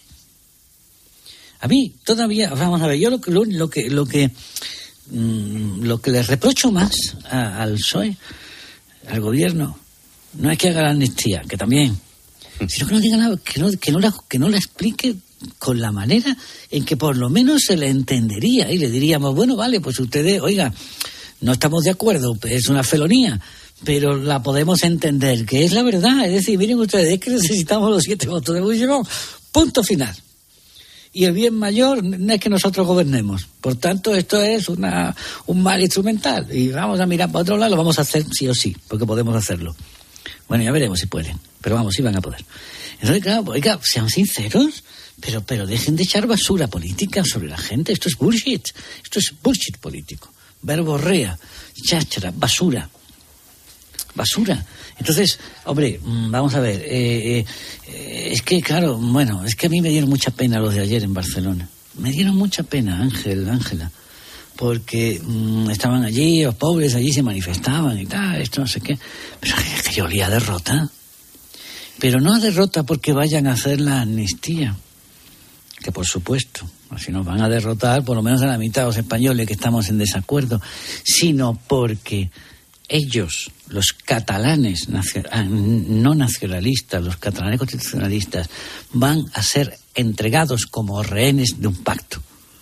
A mí todavía, vamos a ver, yo lo que lo, lo que lo que mmm, lo que les reprocho más a, al P S O E, al gobierno, no es que haga la amnistía, que también, sino que no diga nada, que no, que no la, que no la explique con la manera en que por lo menos se le entendería y le diríamos, bueno, vale, pues ustedes, oiga, no estamos de acuerdo, es una felonía, pero la podemos entender, que es la verdad. Es decir, miren ustedes, es que necesitamos los siete votos de Puigdemont, punto final. y el bien mayor no es que nosotros gobernemos. Por tanto, esto es una, un mal instrumental. Y vamos a mirar para otro lado, lo vamos a hacer sí o sí, porque podemos hacerlo. Bueno, ya veremos si pueden. Pero vamos, sí van a poder. Entonces, claro, oiga, sean sinceros, pero, pero dejen de echar basura política sobre la gente. Esto es bullshit. Esto es bullshit político. Verborrea, cháchara, basura. Basura. Entonces, hombre, vamos a ver, eh, eh, es que, claro, bueno, es que a mí me dieron mucha pena los de ayer en Barcelona. Me dieron mucha pena, Ángel, Ángela, porque mmm, estaban allí, los pobres allí se manifestaban y tal, esto no sé qué. Pero es que yo olía a derrota. Pero no a derrota porque vayan a hacer la amnistía, que por supuesto, si nos van a derrotar, por lo menos a la mitad de los españoles que estamos en desacuerdo, sino porque ellos, los catalanes no nacionalistas, los catalanes constitucionalistas, van a ser entregados como rehenes de un pacto.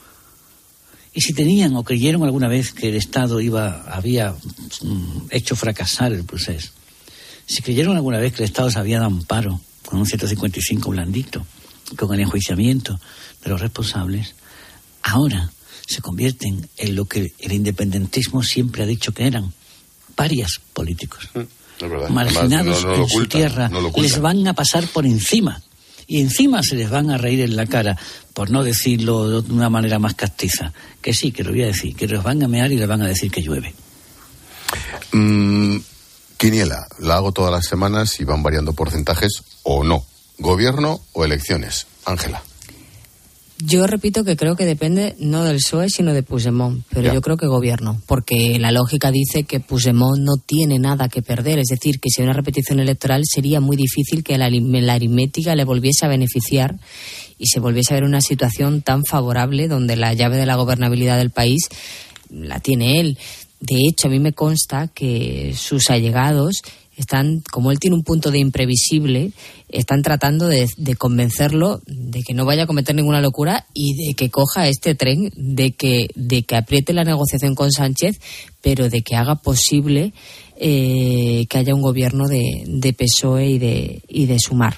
Y si tenían o creyeron alguna vez que el Estado iba había hecho fracasar el procés, si creyeron alguna vez que el Estado se había dado amparo con un ciento cincuenta y cinco blandito, con el enjuiciamiento de los responsables, ahora se convierten en lo que el independentismo siempre ha dicho que eran: parias políticos, es verdad. Marginados no, no en ocultan, su tierra, no les van a pasar por encima y encima se les van a reír en la cara, por no decirlo de una manera más castiza, que sí, que lo voy a decir, que los van a mear y les van a decir que llueve. Mm, quiniela, la hago todas las semanas y van variando porcentajes o no. ¿Gobierno o elecciones? Ángela. Yo repito que creo que depende no del P S O E sino de Puigdemont, pero ya. Yo creo que gobierno, porque la lógica dice que Puigdemont no tiene nada que perder, es decir, que si hay una repetición electoral sería muy difícil que la, la aritmética le volviese a beneficiar y se volviese a ver una situación tan favorable donde la llave de la gobernabilidad del país la tiene él. De hecho, a mí me consta que sus allegados están, como él tiene un punto de imprevisible, están tratando de, de convencerlo de que no vaya a cometer ninguna locura y de que coja este tren, de que, de que apriete la negociación con Sánchez, pero de que haga posible eh, que haya un gobierno de, de P S O E y de, y de Sumar.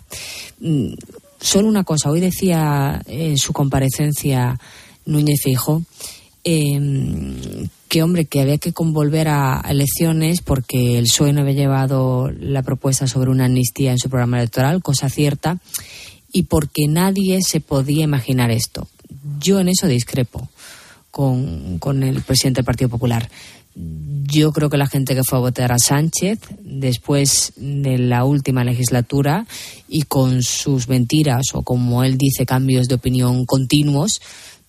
Solo una cosa, hoy decía en su comparecencia Núñez Feijóo eh, que, hombre, que había que volver a elecciones porque el P S O E no había llevado la propuesta sobre una amnistía en su programa electoral, cosa cierta, y porque nadie se podía imaginar esto. Yo en eso discrepo con, con el presidente del Partido Popular. Yo creo que la gente que fue a votar a Sánchez después de la última legislatura y con sus mentiras o, como él dice, cambios de opinión continuos,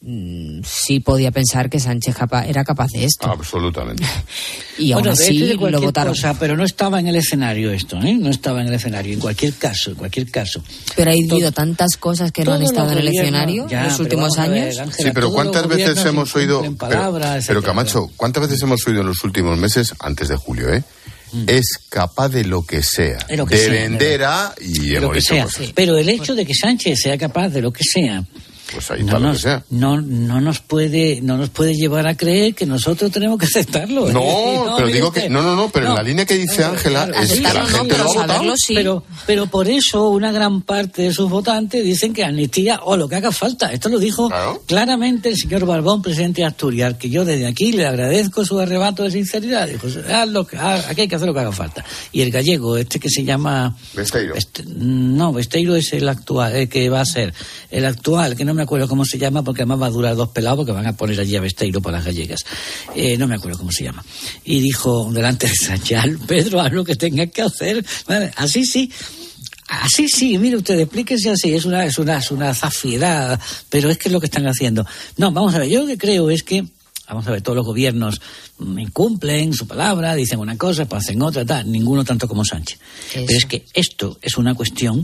sí podía pensar que Sánchez era capaz de esto. Absolutamente. Y aún bueno, así de lo votaron. Cosa, pero no estaba en el escenario esto, ¿eh? No estaba en el escenario, en cualquier caso, en cualquier caso. Pero ha habido tantas cosas que no han estado en el escenario en los últimos años. Ver, Ángela, sí, pero ¿cuántas veces hemos oído? Palabras, pero, pero Camacho, ¿cuántas veces hemos oído en los últimos meses, antes de julio, eh? Mm. Es capaz de lo que sea, de, que de sea, vender a y hemos dicho sea. Cosas. Pero el hecho de que Sánchez sea capaz de lo que sea, pues ahí está no, lo que sea. No, no nos puede, no nos puede llevar a creer que nosotros tenemos que aceptarlo. No, ¿eh? no pero digo usted. que no, no, no, pero no, en la línea que dice no, Ángela claro, es que la no, gente no, lo ha votado. Sí. Pero, pero por eso una gran parte de sus votantes dicen que amnistía o lo que haga falta. Esto lo dijo claro. claramente el señor Barbón, presidente de Asturias, que yo desde aquí le agradezco su arrebato de sinceridad. Dijo, haz lo que, haz, aquí hay que hacer lo que haga falta. Y el gallego, este que se llama Besteiro. Este, no, Besteiro es el actual, el que va a ser el actual, que no me acuerdo cómo se llama, porque además va a durar dos pelados porque van a poner allí a Besteiro para las gallegas. Eh, no me acuerdo cómo se llama. Y dijo delante de Sánchez, Pedro, haz lo que tengas que hacer. Vale, así sí. Así sí, mire usted, explíquese así, es una, es una, es una zafiedad, pero es que es lo que están haciendo. No, vamos a ver, yo lo que creo es que, vamos a ver, todos los gobiernos incumplen su palabra, dicen una cosa, pues hacen otra, tal, ninguno tanto como Sánchez. Eso. Pero es que esto es una cuestión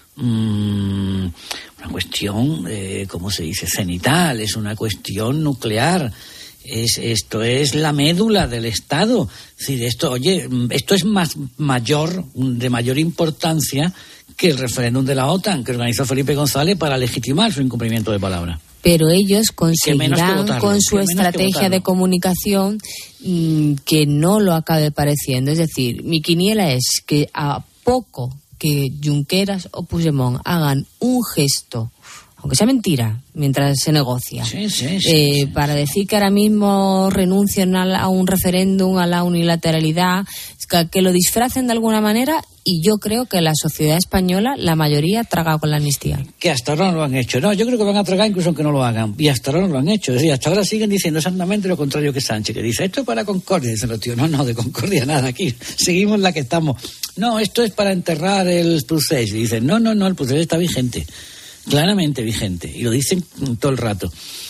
mmm, una cuestión, eh, ¿cómo se dice?, cenital, es una cuestión nuclear. Es, esto es la médula del Estado. Es decir, esto, oye, esto es más mayor, de mayor importancia que el referéndum de la OTAN que organizó Felipe González para legitimar su incumplimiento de palabra. Pero ellos conseguirán con su estrategia de comunicación mmm, que no lo acabe pareciendo. Es decir, mi quiniela es que a poco que Junqueras o Puigdemont hagan un gesto aunque sea mentira, mientras se negocia, sí, sí, sí, eh, sí. para decir que ahora mismo renuncian a, la, a un referéndum, a la unilateralidad, que, que lo disfracen de alguna manera, y yo creo que la sociedad española, la mayoría, traga con la amnistía. Que hasta ahora no lo han hecho. No, yo creo que van a tragar incluso aunque no lo hagan. Y hasta ahora no lo han hecho. Es decir, hasta ahora siguen diciendo exactamente lo contrario que Sánchez, que dice, esto es para Concordia. Dicen los tíos, no, no, de Concordia nada, aquí seguimos la que estamos. No, esto es para enterrar el Procés. Y dicen, no, no, no, el Procés está vigente. Claramente vigente. Y lo dicen todo el rato.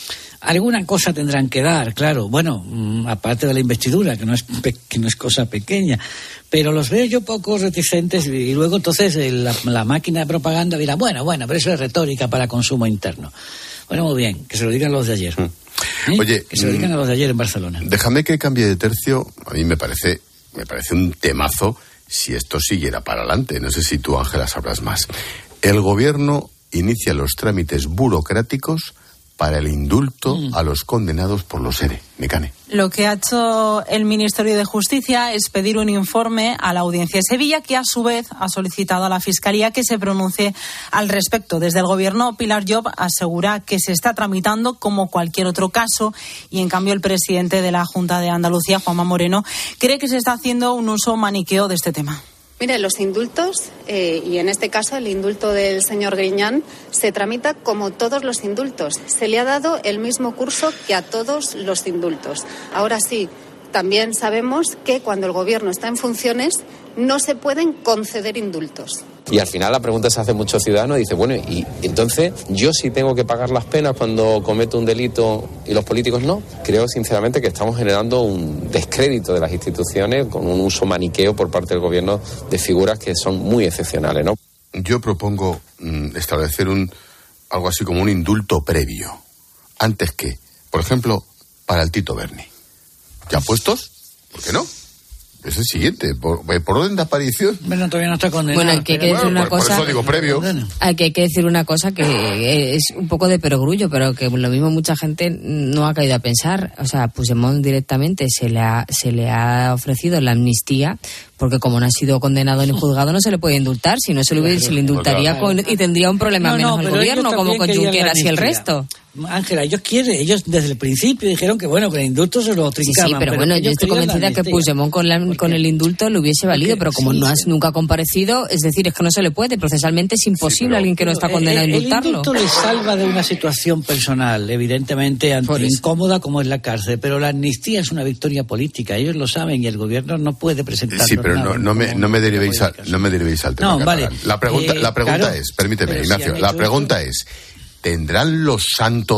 Alguna cosa tendrán que dar, claro. Bueno, aparte de la investidura, que no es pe- que no es cosa pequeña. Pero los veo yo poco reticentes y luego entonces la, la máquina de propaganda dirá, bueno, bueno, pero eso es retórica para consumo interno. Bueno, muy bien, que se lo digan los de ayer. ¿Eh? Oye, que se lo digan a los de ayer en Barcelona. Déjame que cambie de tercio. A mí me parece, me parece un temazo si esto siguiera para adelante. No sé si tú, Ángela, sabrás más. El gobierno inicia los trámites burocráticos para el indulto mm. a los condenados por los ERE. Mecane. Lo que ha hecho el Ministerio de Justicia es pedir un informe a la Audiencia de Sevilla, que a su vez ha solicitado a la Fiscalía que se pronuncie al respecto. Desde el Gobierno, Pilar Llop asegura que se está tramitando como cualquier otro caso, y en cambio el presidente de la Junta de Andalucía, Juanma Moreno, cree que se está haciendo un uso maniqueo de este tema. Mire, los indultos, eh, y en este caso el indulto del señor Griñán, se tramita como todos los indultos. Se le ha dado el mismo curso que a todos los indultos. Ahora sí, también sabemos que cuando el Gobierno está en funciones no se pueden conceder indultos. Y al final la pregunta se hace mucho ciudadano y dice, bueno, y entonces yo sí tengo que pagar las penas cuando cometo un delito y los políticos no. Creo sinceramente que estamos generando un descrédito de las instituciones con un uso maniqueo por parte del gobierno de figuras que son muy excepcionales, ¿no? Yo propongo mmm, establecer un algo así como un indulto previo, antes que, por ejemplo, para el Tito Berni. ¿Ya puestos? ¿Por qué no? Es el siguiente, por, por orden de aparición. Bueno, todavía no está condenado. Bueno, hay que, que decir bueno, una por, cosa. Por eso digo previo. Hay que, hay que decir una cosa que es un poco de perogrullo, pero que lo mismo mucha gente no ha caído a pensar. O sea, Puigdemont directamente se le ha, se le ha ofrecido la amnistía, porque como no ha sido condenado ni juzgado, no se le puede indultar. Si no se le, se le indultaría con, y tendría un problema no, menos no, el gobierno, como con Junqueras y el resto. Ángela, ellos quieren, ellos desde el principio dijeron que bueno, que el indulto se lo trincaban. Sí, sí, pero, pero bueno, yo estoy convencida que Puigdemont con, la, con el indulto le hubiese valido, pero como sí, no has pero... nunca comparecido, es decir, es que no se le puede, procesalmente es imposible sí, pero, a alguien que no está condenado a indultarlo. El indulto le salva de una situación personal, evidentemente incómoda como es la cárcel, pero la amnistía es una victoria política, ellos lo saben y el gobierno no puede presentar. Sí, pero no, no, me, no, me derivéis al, no me derivéis al tema. No, vale. La pregunta, eh, la pregunta claro, es, permíteme, Ignacio, si la pregunta eso... es, ¿tendrán los santos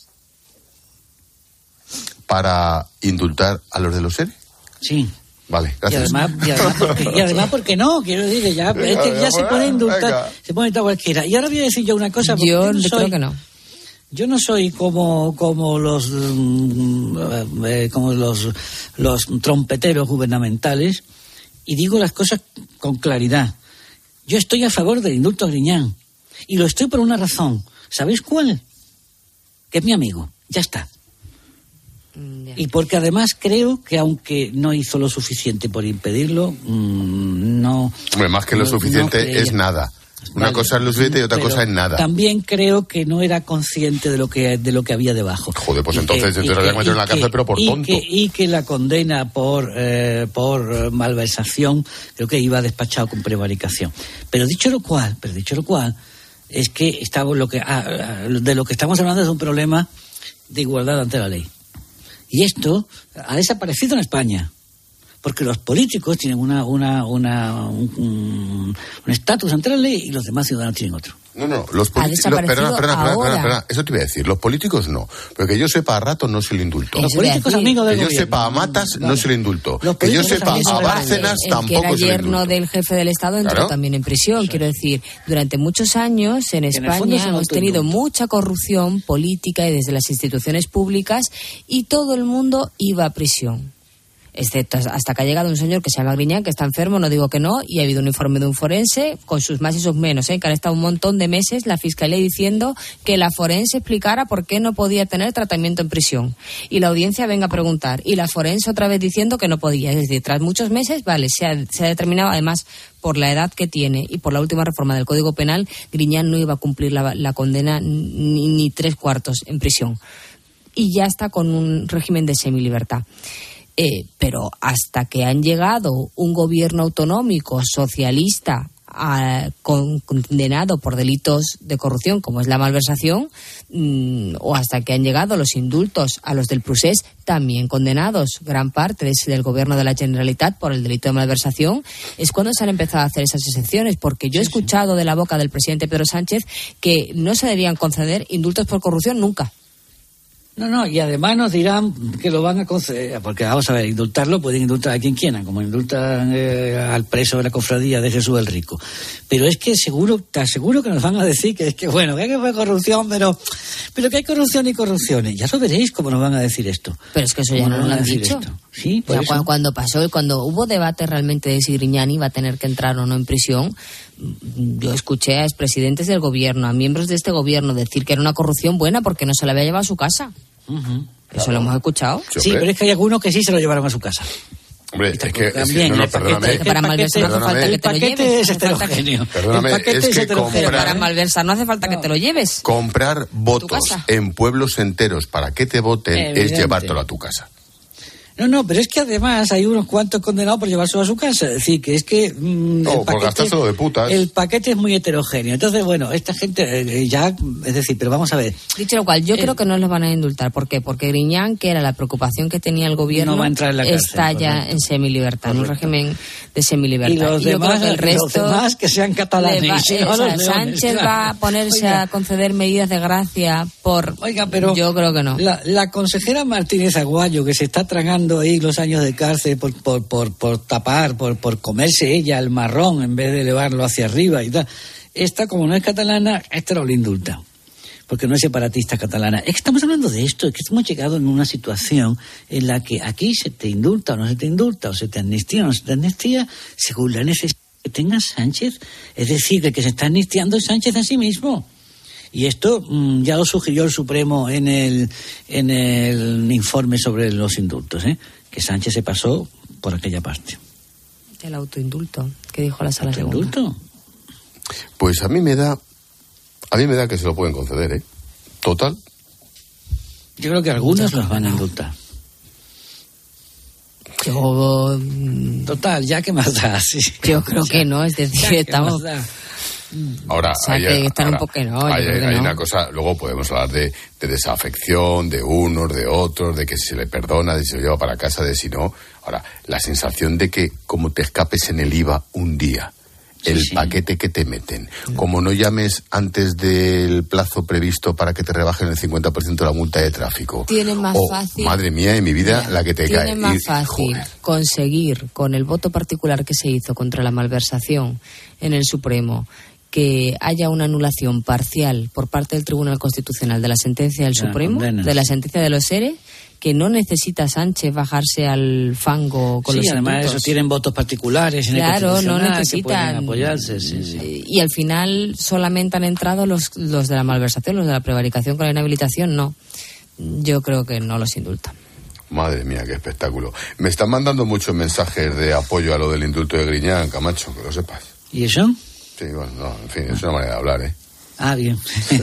para indultar a los de los ERE? Sí. Vale, gracias. Y además, y además, porque, y además porque no, quiero decir, ya, venga, es que ya venga, se puede indultar, venga. se puede indultar cualquiera. Y ahora voy a decir yo una cosa. Yo, yo no soy, creo que no. Yo no soy como como los eh, como los los trompeteros gubernamentales y digo las cosas con claridad. Yo estoy a favor del indulto a Griñán y lo estoy por una razón. ¿Sabéis cuál? Que es mi amigo. Ya está. Y porque además creo que aunque no hizo lo suficiente por impedirlo, mmm, no... Hombre, más que lo no, suficiente no es nada. Una vale, cosa es lo suficiente y otra cosa es nada. También creo que no era consciente de lo que de lo que había debajo. Joder, pues y entonces se tendría que meter en la cárcel, pero por y tonto. Que, y que la condena por eh, por malversación creo que iba despachado con prevaricación. Pero dicho lo cual, pero dicho lo cual, es que estamos lo que ah, de lo que estamos hablando es un problema de igualdad ante la ley. Y esto ha desaparecido en España, porque los políticos tienen una una una un estatus ante la ley y los demás ciudadanos tienen otro. No, no, los políticos... Perdona, perdona, perdona, perdona, perdona, eso te iba a decir. Los políticos no, pero que yo sepa a Rato no se le indultó. Los políticos amigos del Que yo gobierno. sepa a Matas no, no se le indultó. Que yo sepa a Bárcenas tampoco se le indultó. El que era yerno del jefe del Estado entró ¿Claro? también en prisión. Sí. Quiero decir, durante muchos años en España en hemos tenido mucha corrupción política y desde las instituciones públicas y todo el mundo iba a prisión. excepto hasta que ha llegado un señor que se llama Griñán, que está enfermo, no digo que no, y ha habido un informe de un forense con sus más y sus menos, ¿eh? que han estado un montón de meses la Fiscalía diciendo que la forense explicara por qué no podía tener tratamiento en prisión. Y la audiencia venga a preguntar. Y la forense otra vez diciendo que no podía. Es decir, tras muchos meses, vale, se ha, se ha determinado, además, por la edad que tiene y por la última reforma del Código Penal, Griñán no iba a cumplir la, la condena ni, ni tres cuartos en prisión. Y ya está con un régimen de semilibertad. Eh, pero hasta que han llegado un gobierno autonómico socialista a, con, condenado por delitos de corrupción como es la malversación, mmm, o hasta que han llegado los indultos a los del Procés, también condenados gran parte de, del gobierno de la Generalitat por el delito de malversación, es cuando se han empezado a hacer esas excepciones, porque yo he escuchado de la boca del presidente Pedro Sánchez que no se debían conceder indultos por corrupción nunca. No, no, y además nos dirán que lo van a conceder, porque vamos a ver, indultarlo pueden indultar a quien quieran, como indultan eh, al preso de la cofradía de Jesús el Rico. Pero es que seguro, te aseguro que nos van a decir que es que, bueno, que fue corrupción, pero, pero que hay corrupción y corrupciones. Ya lo veréis cómo nos van a decir esto. Pero es que eso ya no lo han dicho. Esto? Sí, o sea, cuando, cuando pasó y cuando hubo debate realmente de si Griñán iba a tener que entrar o no en prisión, yo escuché a expresidentes del gobierno, a miembros de este gobierno decir que era una corrupción buena porque no se la había llevado a su casa. Uh-huh. Eso claro. Lo hemos escuchado. Sí, pero es que hay algunos que sí se lo llevaron a su casa. Hombre, es que, es que no, no, perdóname. Que para malversar no hace falta que te lo lleves. Es heterogéneo. Perdóname, el es, es que comprar, para malversar no hace falta no. que te lo lleves. Comprar votos en pueblos enteros para que te voten Evidente. Es llevártelo a tu casa. No, no, pero es que además hay unos cuantos condenados por llevárselo a su casa. Es decir, que es que... Mmm, no, por gastárselo de putas. El paquete es muy heterogéneo. Entonces, bueno, esta gente eh, ya... Es decir, pero vamos a ver. Dicho lo cual, yo eh, creo que no los van a indultar. ¿Por qué? Porque Griñán, que era la preocupación que tenía el gobierno, no va a entrar en la cárcel, está ya correcto. En semilibertad, en un régimen de semilibertad. Y los, y demás, que el resto los demás que sean catalanes. Va, sí, o sea, leones, Sánchez claro. va a ponerse Oiga. A conceder medidas de gracia por... Oiga, pero... Yo creo que no. La, la consejera Martínez Aguayo, que se está tragando ahí los años de cárcel por, por, por, por tapar, por, por comerse ella el marrón en vez de elevarlo hacia arriba y tal. Esta, como no es catalana, esta no le indulta, porque no es separatista catalana. Es que estamos hablando de esto, es que hemos llegado en una situación en la que aquí se te indulta o no se te indulta, o se te amnistía o no se te amnistía, según la necesidad que tenga Sánchez. Es decir, que, que se está amnistiando Sánchez a sí mismo. Y esto mmm, ya lo sugirió el Supremo en el, en el informe sobre los indultos, ¿eh? Que Sánchez se pasó por aquella parte. El autoindulto, que dijo la sala segunda. ¿Autoindulto? Pues a mí me da, a mí me da que se lo pueden conceder, ¿eh? Total. Yo creo que algunos los van a indultar. Yo... Total, ya que más da. Sí. Yo creo que no, es decir, estamos... Ahora, o sea, hay, que están ahora, un poco no, hay, hay no. una cosa, luego podemos hablar de, de desafección, de unos, de otros, de que si se le perdona, de si se lo lleva para casa, de si no. Ahora, la sensación de que como te escapes en el I V A un día, el sí, sí. paquete que te meten, sí. como no llames antes del plazo previsto para que te rebajen el cincuenta por ciento de la multa de tráfico. Tiene más oh, fácil. Madre mía, en mi vida, Mira, la que te tiene cae. Tiene más y, fácil joder. Conseguir con el voto particular que se hizo contra la malversación en el Supremo que haya una anulación parcial por parte del Tribunal Constitucional de la sentencia del Supremo, condena. De la sentencia de los ERE, que no necesita Sánchez bajarse al fango con sí, los Sí, además indultos. Eso tienen votos particulares en claro, el no necesitan apoyarse. Sí, sí. Y al final solamente han entrado los, los de la malversación, los de la prevaricación con la inhabilitación, no. Yo creo que no los indultan. Madre mía, qué espectáculo. Me están mandando muchos mensajes de apoyo a lo del indulto de Griñán, Camacho, que lo sepas. ¿Y eso? Sí, bueno, no, en fin, es una manera de hablar, ¿eh? Ah, bien.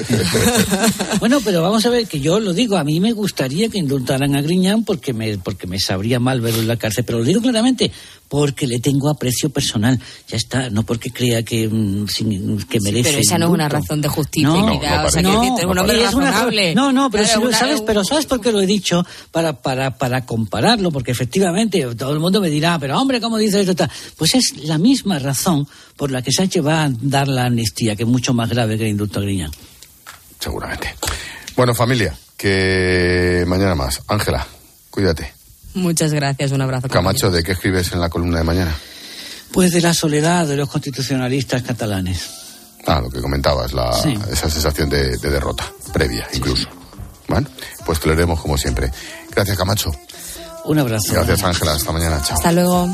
Bueno, pero vamos a ver, que yo lo digo, a mí me gustaría que indultaran a Griñán porque me, porque me sabría mal verlo en la cárcel, pero lo digo claramente, porque le tengo aprecio personal, ya está, no porque crea que, que merece. Sí, pero esa no es una razón de justicia, no, no, no, o sea, no, que no, un hombre es razonable. Una, no, no, pero, claro, si, una, ¿sabes? un, pero ¿sabes por qué lo he dicho? Para, para, para compararlo, porque efectivamente todo el mundo me dirá, pero hombre, ¿cómo dices esto? Pues es la misma razón por la que Sánchez va a dar la amnistía, que es mucho más grave que el indulto a Griñán. Seguramente. Bueno, familia, que mañana más. Ángela, cuídate. Muchas gracias, un abrazo. Camacho, ¿de qué escribes en la columna de mañana? Pues de la soledad de los constitucionalistas catalanes. Ah, lo que comentabas, la, sí. esa sensación de, de derrota, previa incluso. Sí. Bueno, pues te lo leeremos como siempre. Gracias, Camacho. Un abrazo. Gracias, Ángela. Hasta mañana. Chao. Hasta luego.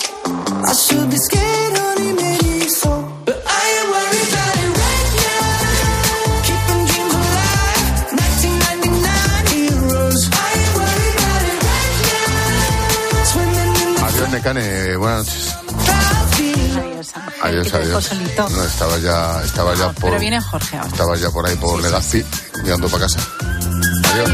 Adiós, Necane. Buenas noches. Adiós, adiós. No, estaba ya, estaba ya por. Pero viene Jorge ahora. Estaba ya por ahí por sí, Legazpi, sí. llegando para casa. Adiós.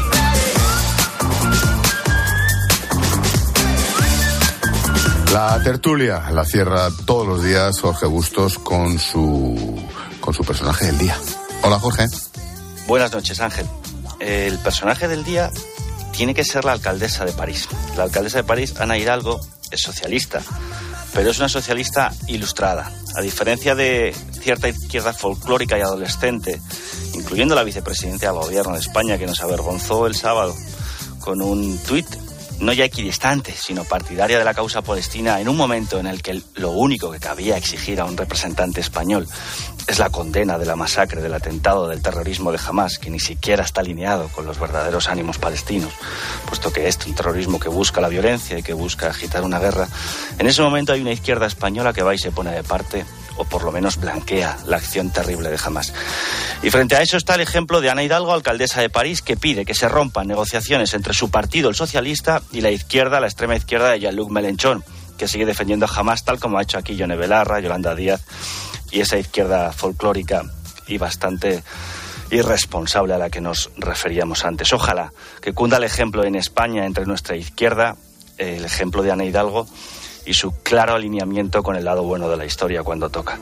La tertulia la cierra todos los días Jorge Bustos con su con su personaje del día. Hola, Jorge. Buenas noches, Ángel. El personaje del día tiene que ser la alcaldesa de París. La alcaldesa de París, Ana Hidalgo, es socialista, pero es una socialista ilustrada. A diferencia de cierta izquierda folclórica y adolescente, incluyendo la vicepresidenta del gobierno de España, que nos avergonzó el sábado con un tuit no ya equidistante, sino partidaria de la causa palestina, en un momento en el que lo único que cabía exigir a un representante español es la condena de la masacre, del atentado, del terrorismo de Hamás, que ni siquiera está alineado con los verdaderos ánimos palestinos, puesto que es un terrorismo que busca la violencia y que busca agitar una guerra. En ese momento hay una izquierda española que va y se pone de parte, o por lo menos blanquea la acción terrible de Hamás. Y frente a eso está el ejemplo de Ana Hidalgo, alcaldesa de París, que pide que se rompan negociaciones entre su partido, el socialista, y la izquierda, la extrema izquierda de Jean-Luc Mélenchon, que sigue defendiendo a Hamás, tal como ha hecho aquí Yone Belarra, Yolanda Díaz, y esa izquierda folclórica y bastante irresponsable a la que nos referíamos antes. Ojalá que cunda el ejemplo en España entre nuestra izquierda, el ejemplo de Ana Hidalgo, y su claro alineamiento con el lado bueno de la historia cuando toca.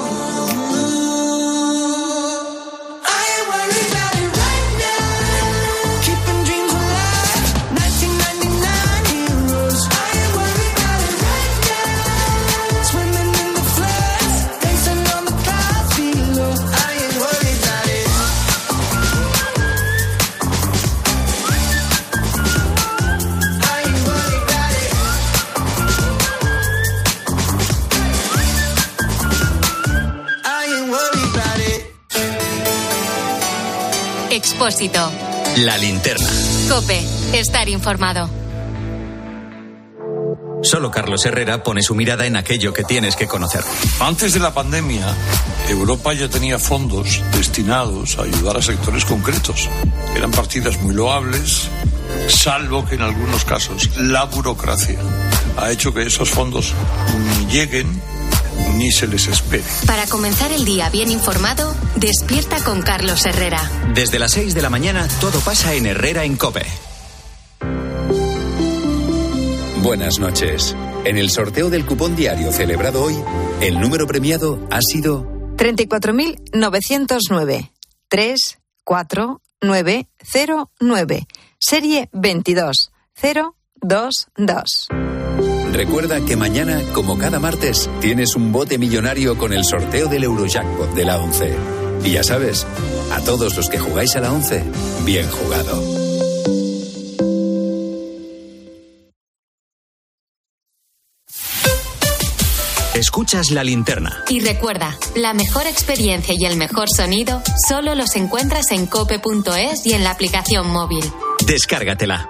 Expósito. La linterna. COPE. Estar informado. Solo Carlos Herrera pone su mirada en aquello que tienes que conocer. Antes de la pandemia, Europa ya tenía fondos destinados a ayudar a sectores concretos. Eran partidas muy loables, salvo que en algunos casos la burocracia ha hecho que esos fondos ni lleguen ni se les espere. Para comenzar el día bien informado, despierta con Carlos Herrera. Desde las seis de la mañana, todo pasa en Herrera en COPE. Buenas noches. En el sorteo del cupón diario celebrado hoy, el número premiado ha sido treinta y cuatro mil novecientos nueve. tres cuatro nueve cero nueve. Serie veintidós cero dos dos. Recuerda que mañana, como cada martes, tienes un bote millonario con el sorteo del Eurojackpot de la once. Y ya sabes, a todos los que jugáis a la once, bien jugado. Escuchas La Linterna. Y recuerda, la mejor experiencia y el mejor sonido solo los encuentras en cope punto es y en la aplicación móvil. Descárgatela.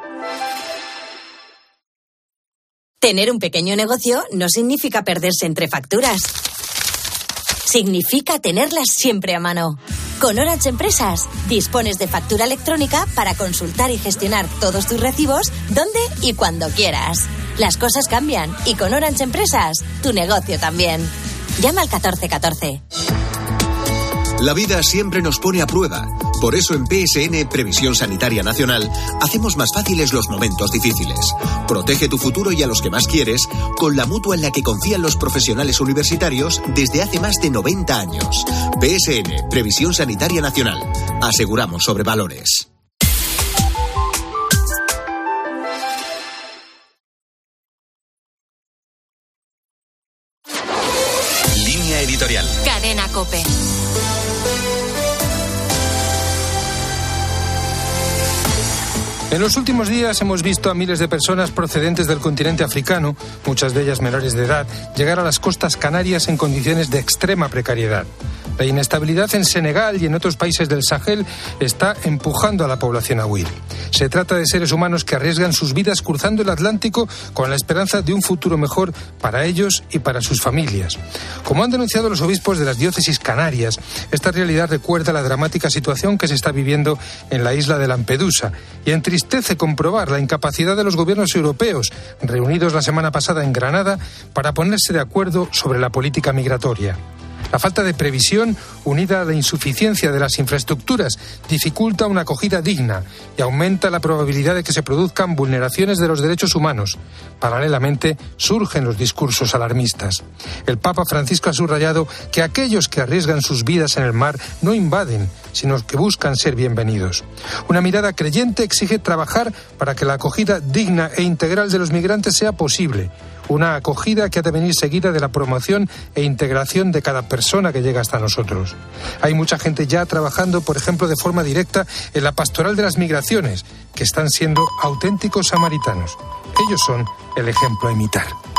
Tener un pequeño negocio no significa perderse entre facturas. Significa tenerlas siempre a mano. Con Orange Empresas dispones de factura electrónica para consultar y gestionar todos tus recibos donde y cuando quieras. Las cosas cambian y con Orange Empresas tu negocio también. Llama al catorce catorce. La vida siempre nos pone a prueba. Por eso en P S N Previsión Sanitaria Nacional hacemos más fáciles los momentos difíciles. Protege tu futuro y a los que más quieres con la mutua en la que confían los profesionales universitarios desde hace más de noventa años. P S N Previsión Sanitaria Nacional. Aseguramos sobre valores. Línea editorial. Cadena COPE. En los últimos días hemos visto a miles de personas procedentes del continente africano, muchas de ellas menores de edad, llegar a las costas canarias en condiciones de extrema precariedad. La inestabilidad en Senegal y en otros países del Sahel está empujando a la población a huir. Se trata de seres humanos que arriesgan sus vidas cruzando el Atlántico con la esperanza de un futuro mejor para ellos y para sus familias. Como han denunciado los obispos de las diócesis canarias, esta realidad recuerda la dramática situación que se está viviendo en la isla de Lampedusa y entristece comprobar la incapacidad de los gobiernos europeos, reunidos la semana pasada en Granada, para ponerse de acuerdo sobre la política migratoria. La falta de previsión, unida a la insuficiencia de las infraestructuras, dificulta una acogida digna y aumenta la probabilidad de que se produzcan vulneraciones de los derechos humanos. Paralelamente, surgen los discursos alarmistas. El Papa Francisco ha subrayado que aquellos que arriesgan sus vidas en el mar no invaden, sino que buscan ser bienvenidos. Una mirada creyente exige trabajar para que la acogida digna e integral de los migrantes sea posible. Una acogida que ha de venir seguida de la promoción e integración de cada persona que llega hasta nosotros. Hay mucha gente ya trabajando, por ejemplo, de forma directa en la pastoral de las migraciones, que están siendo auténticos samaritanos. Ellos son el ejemplo a imitar.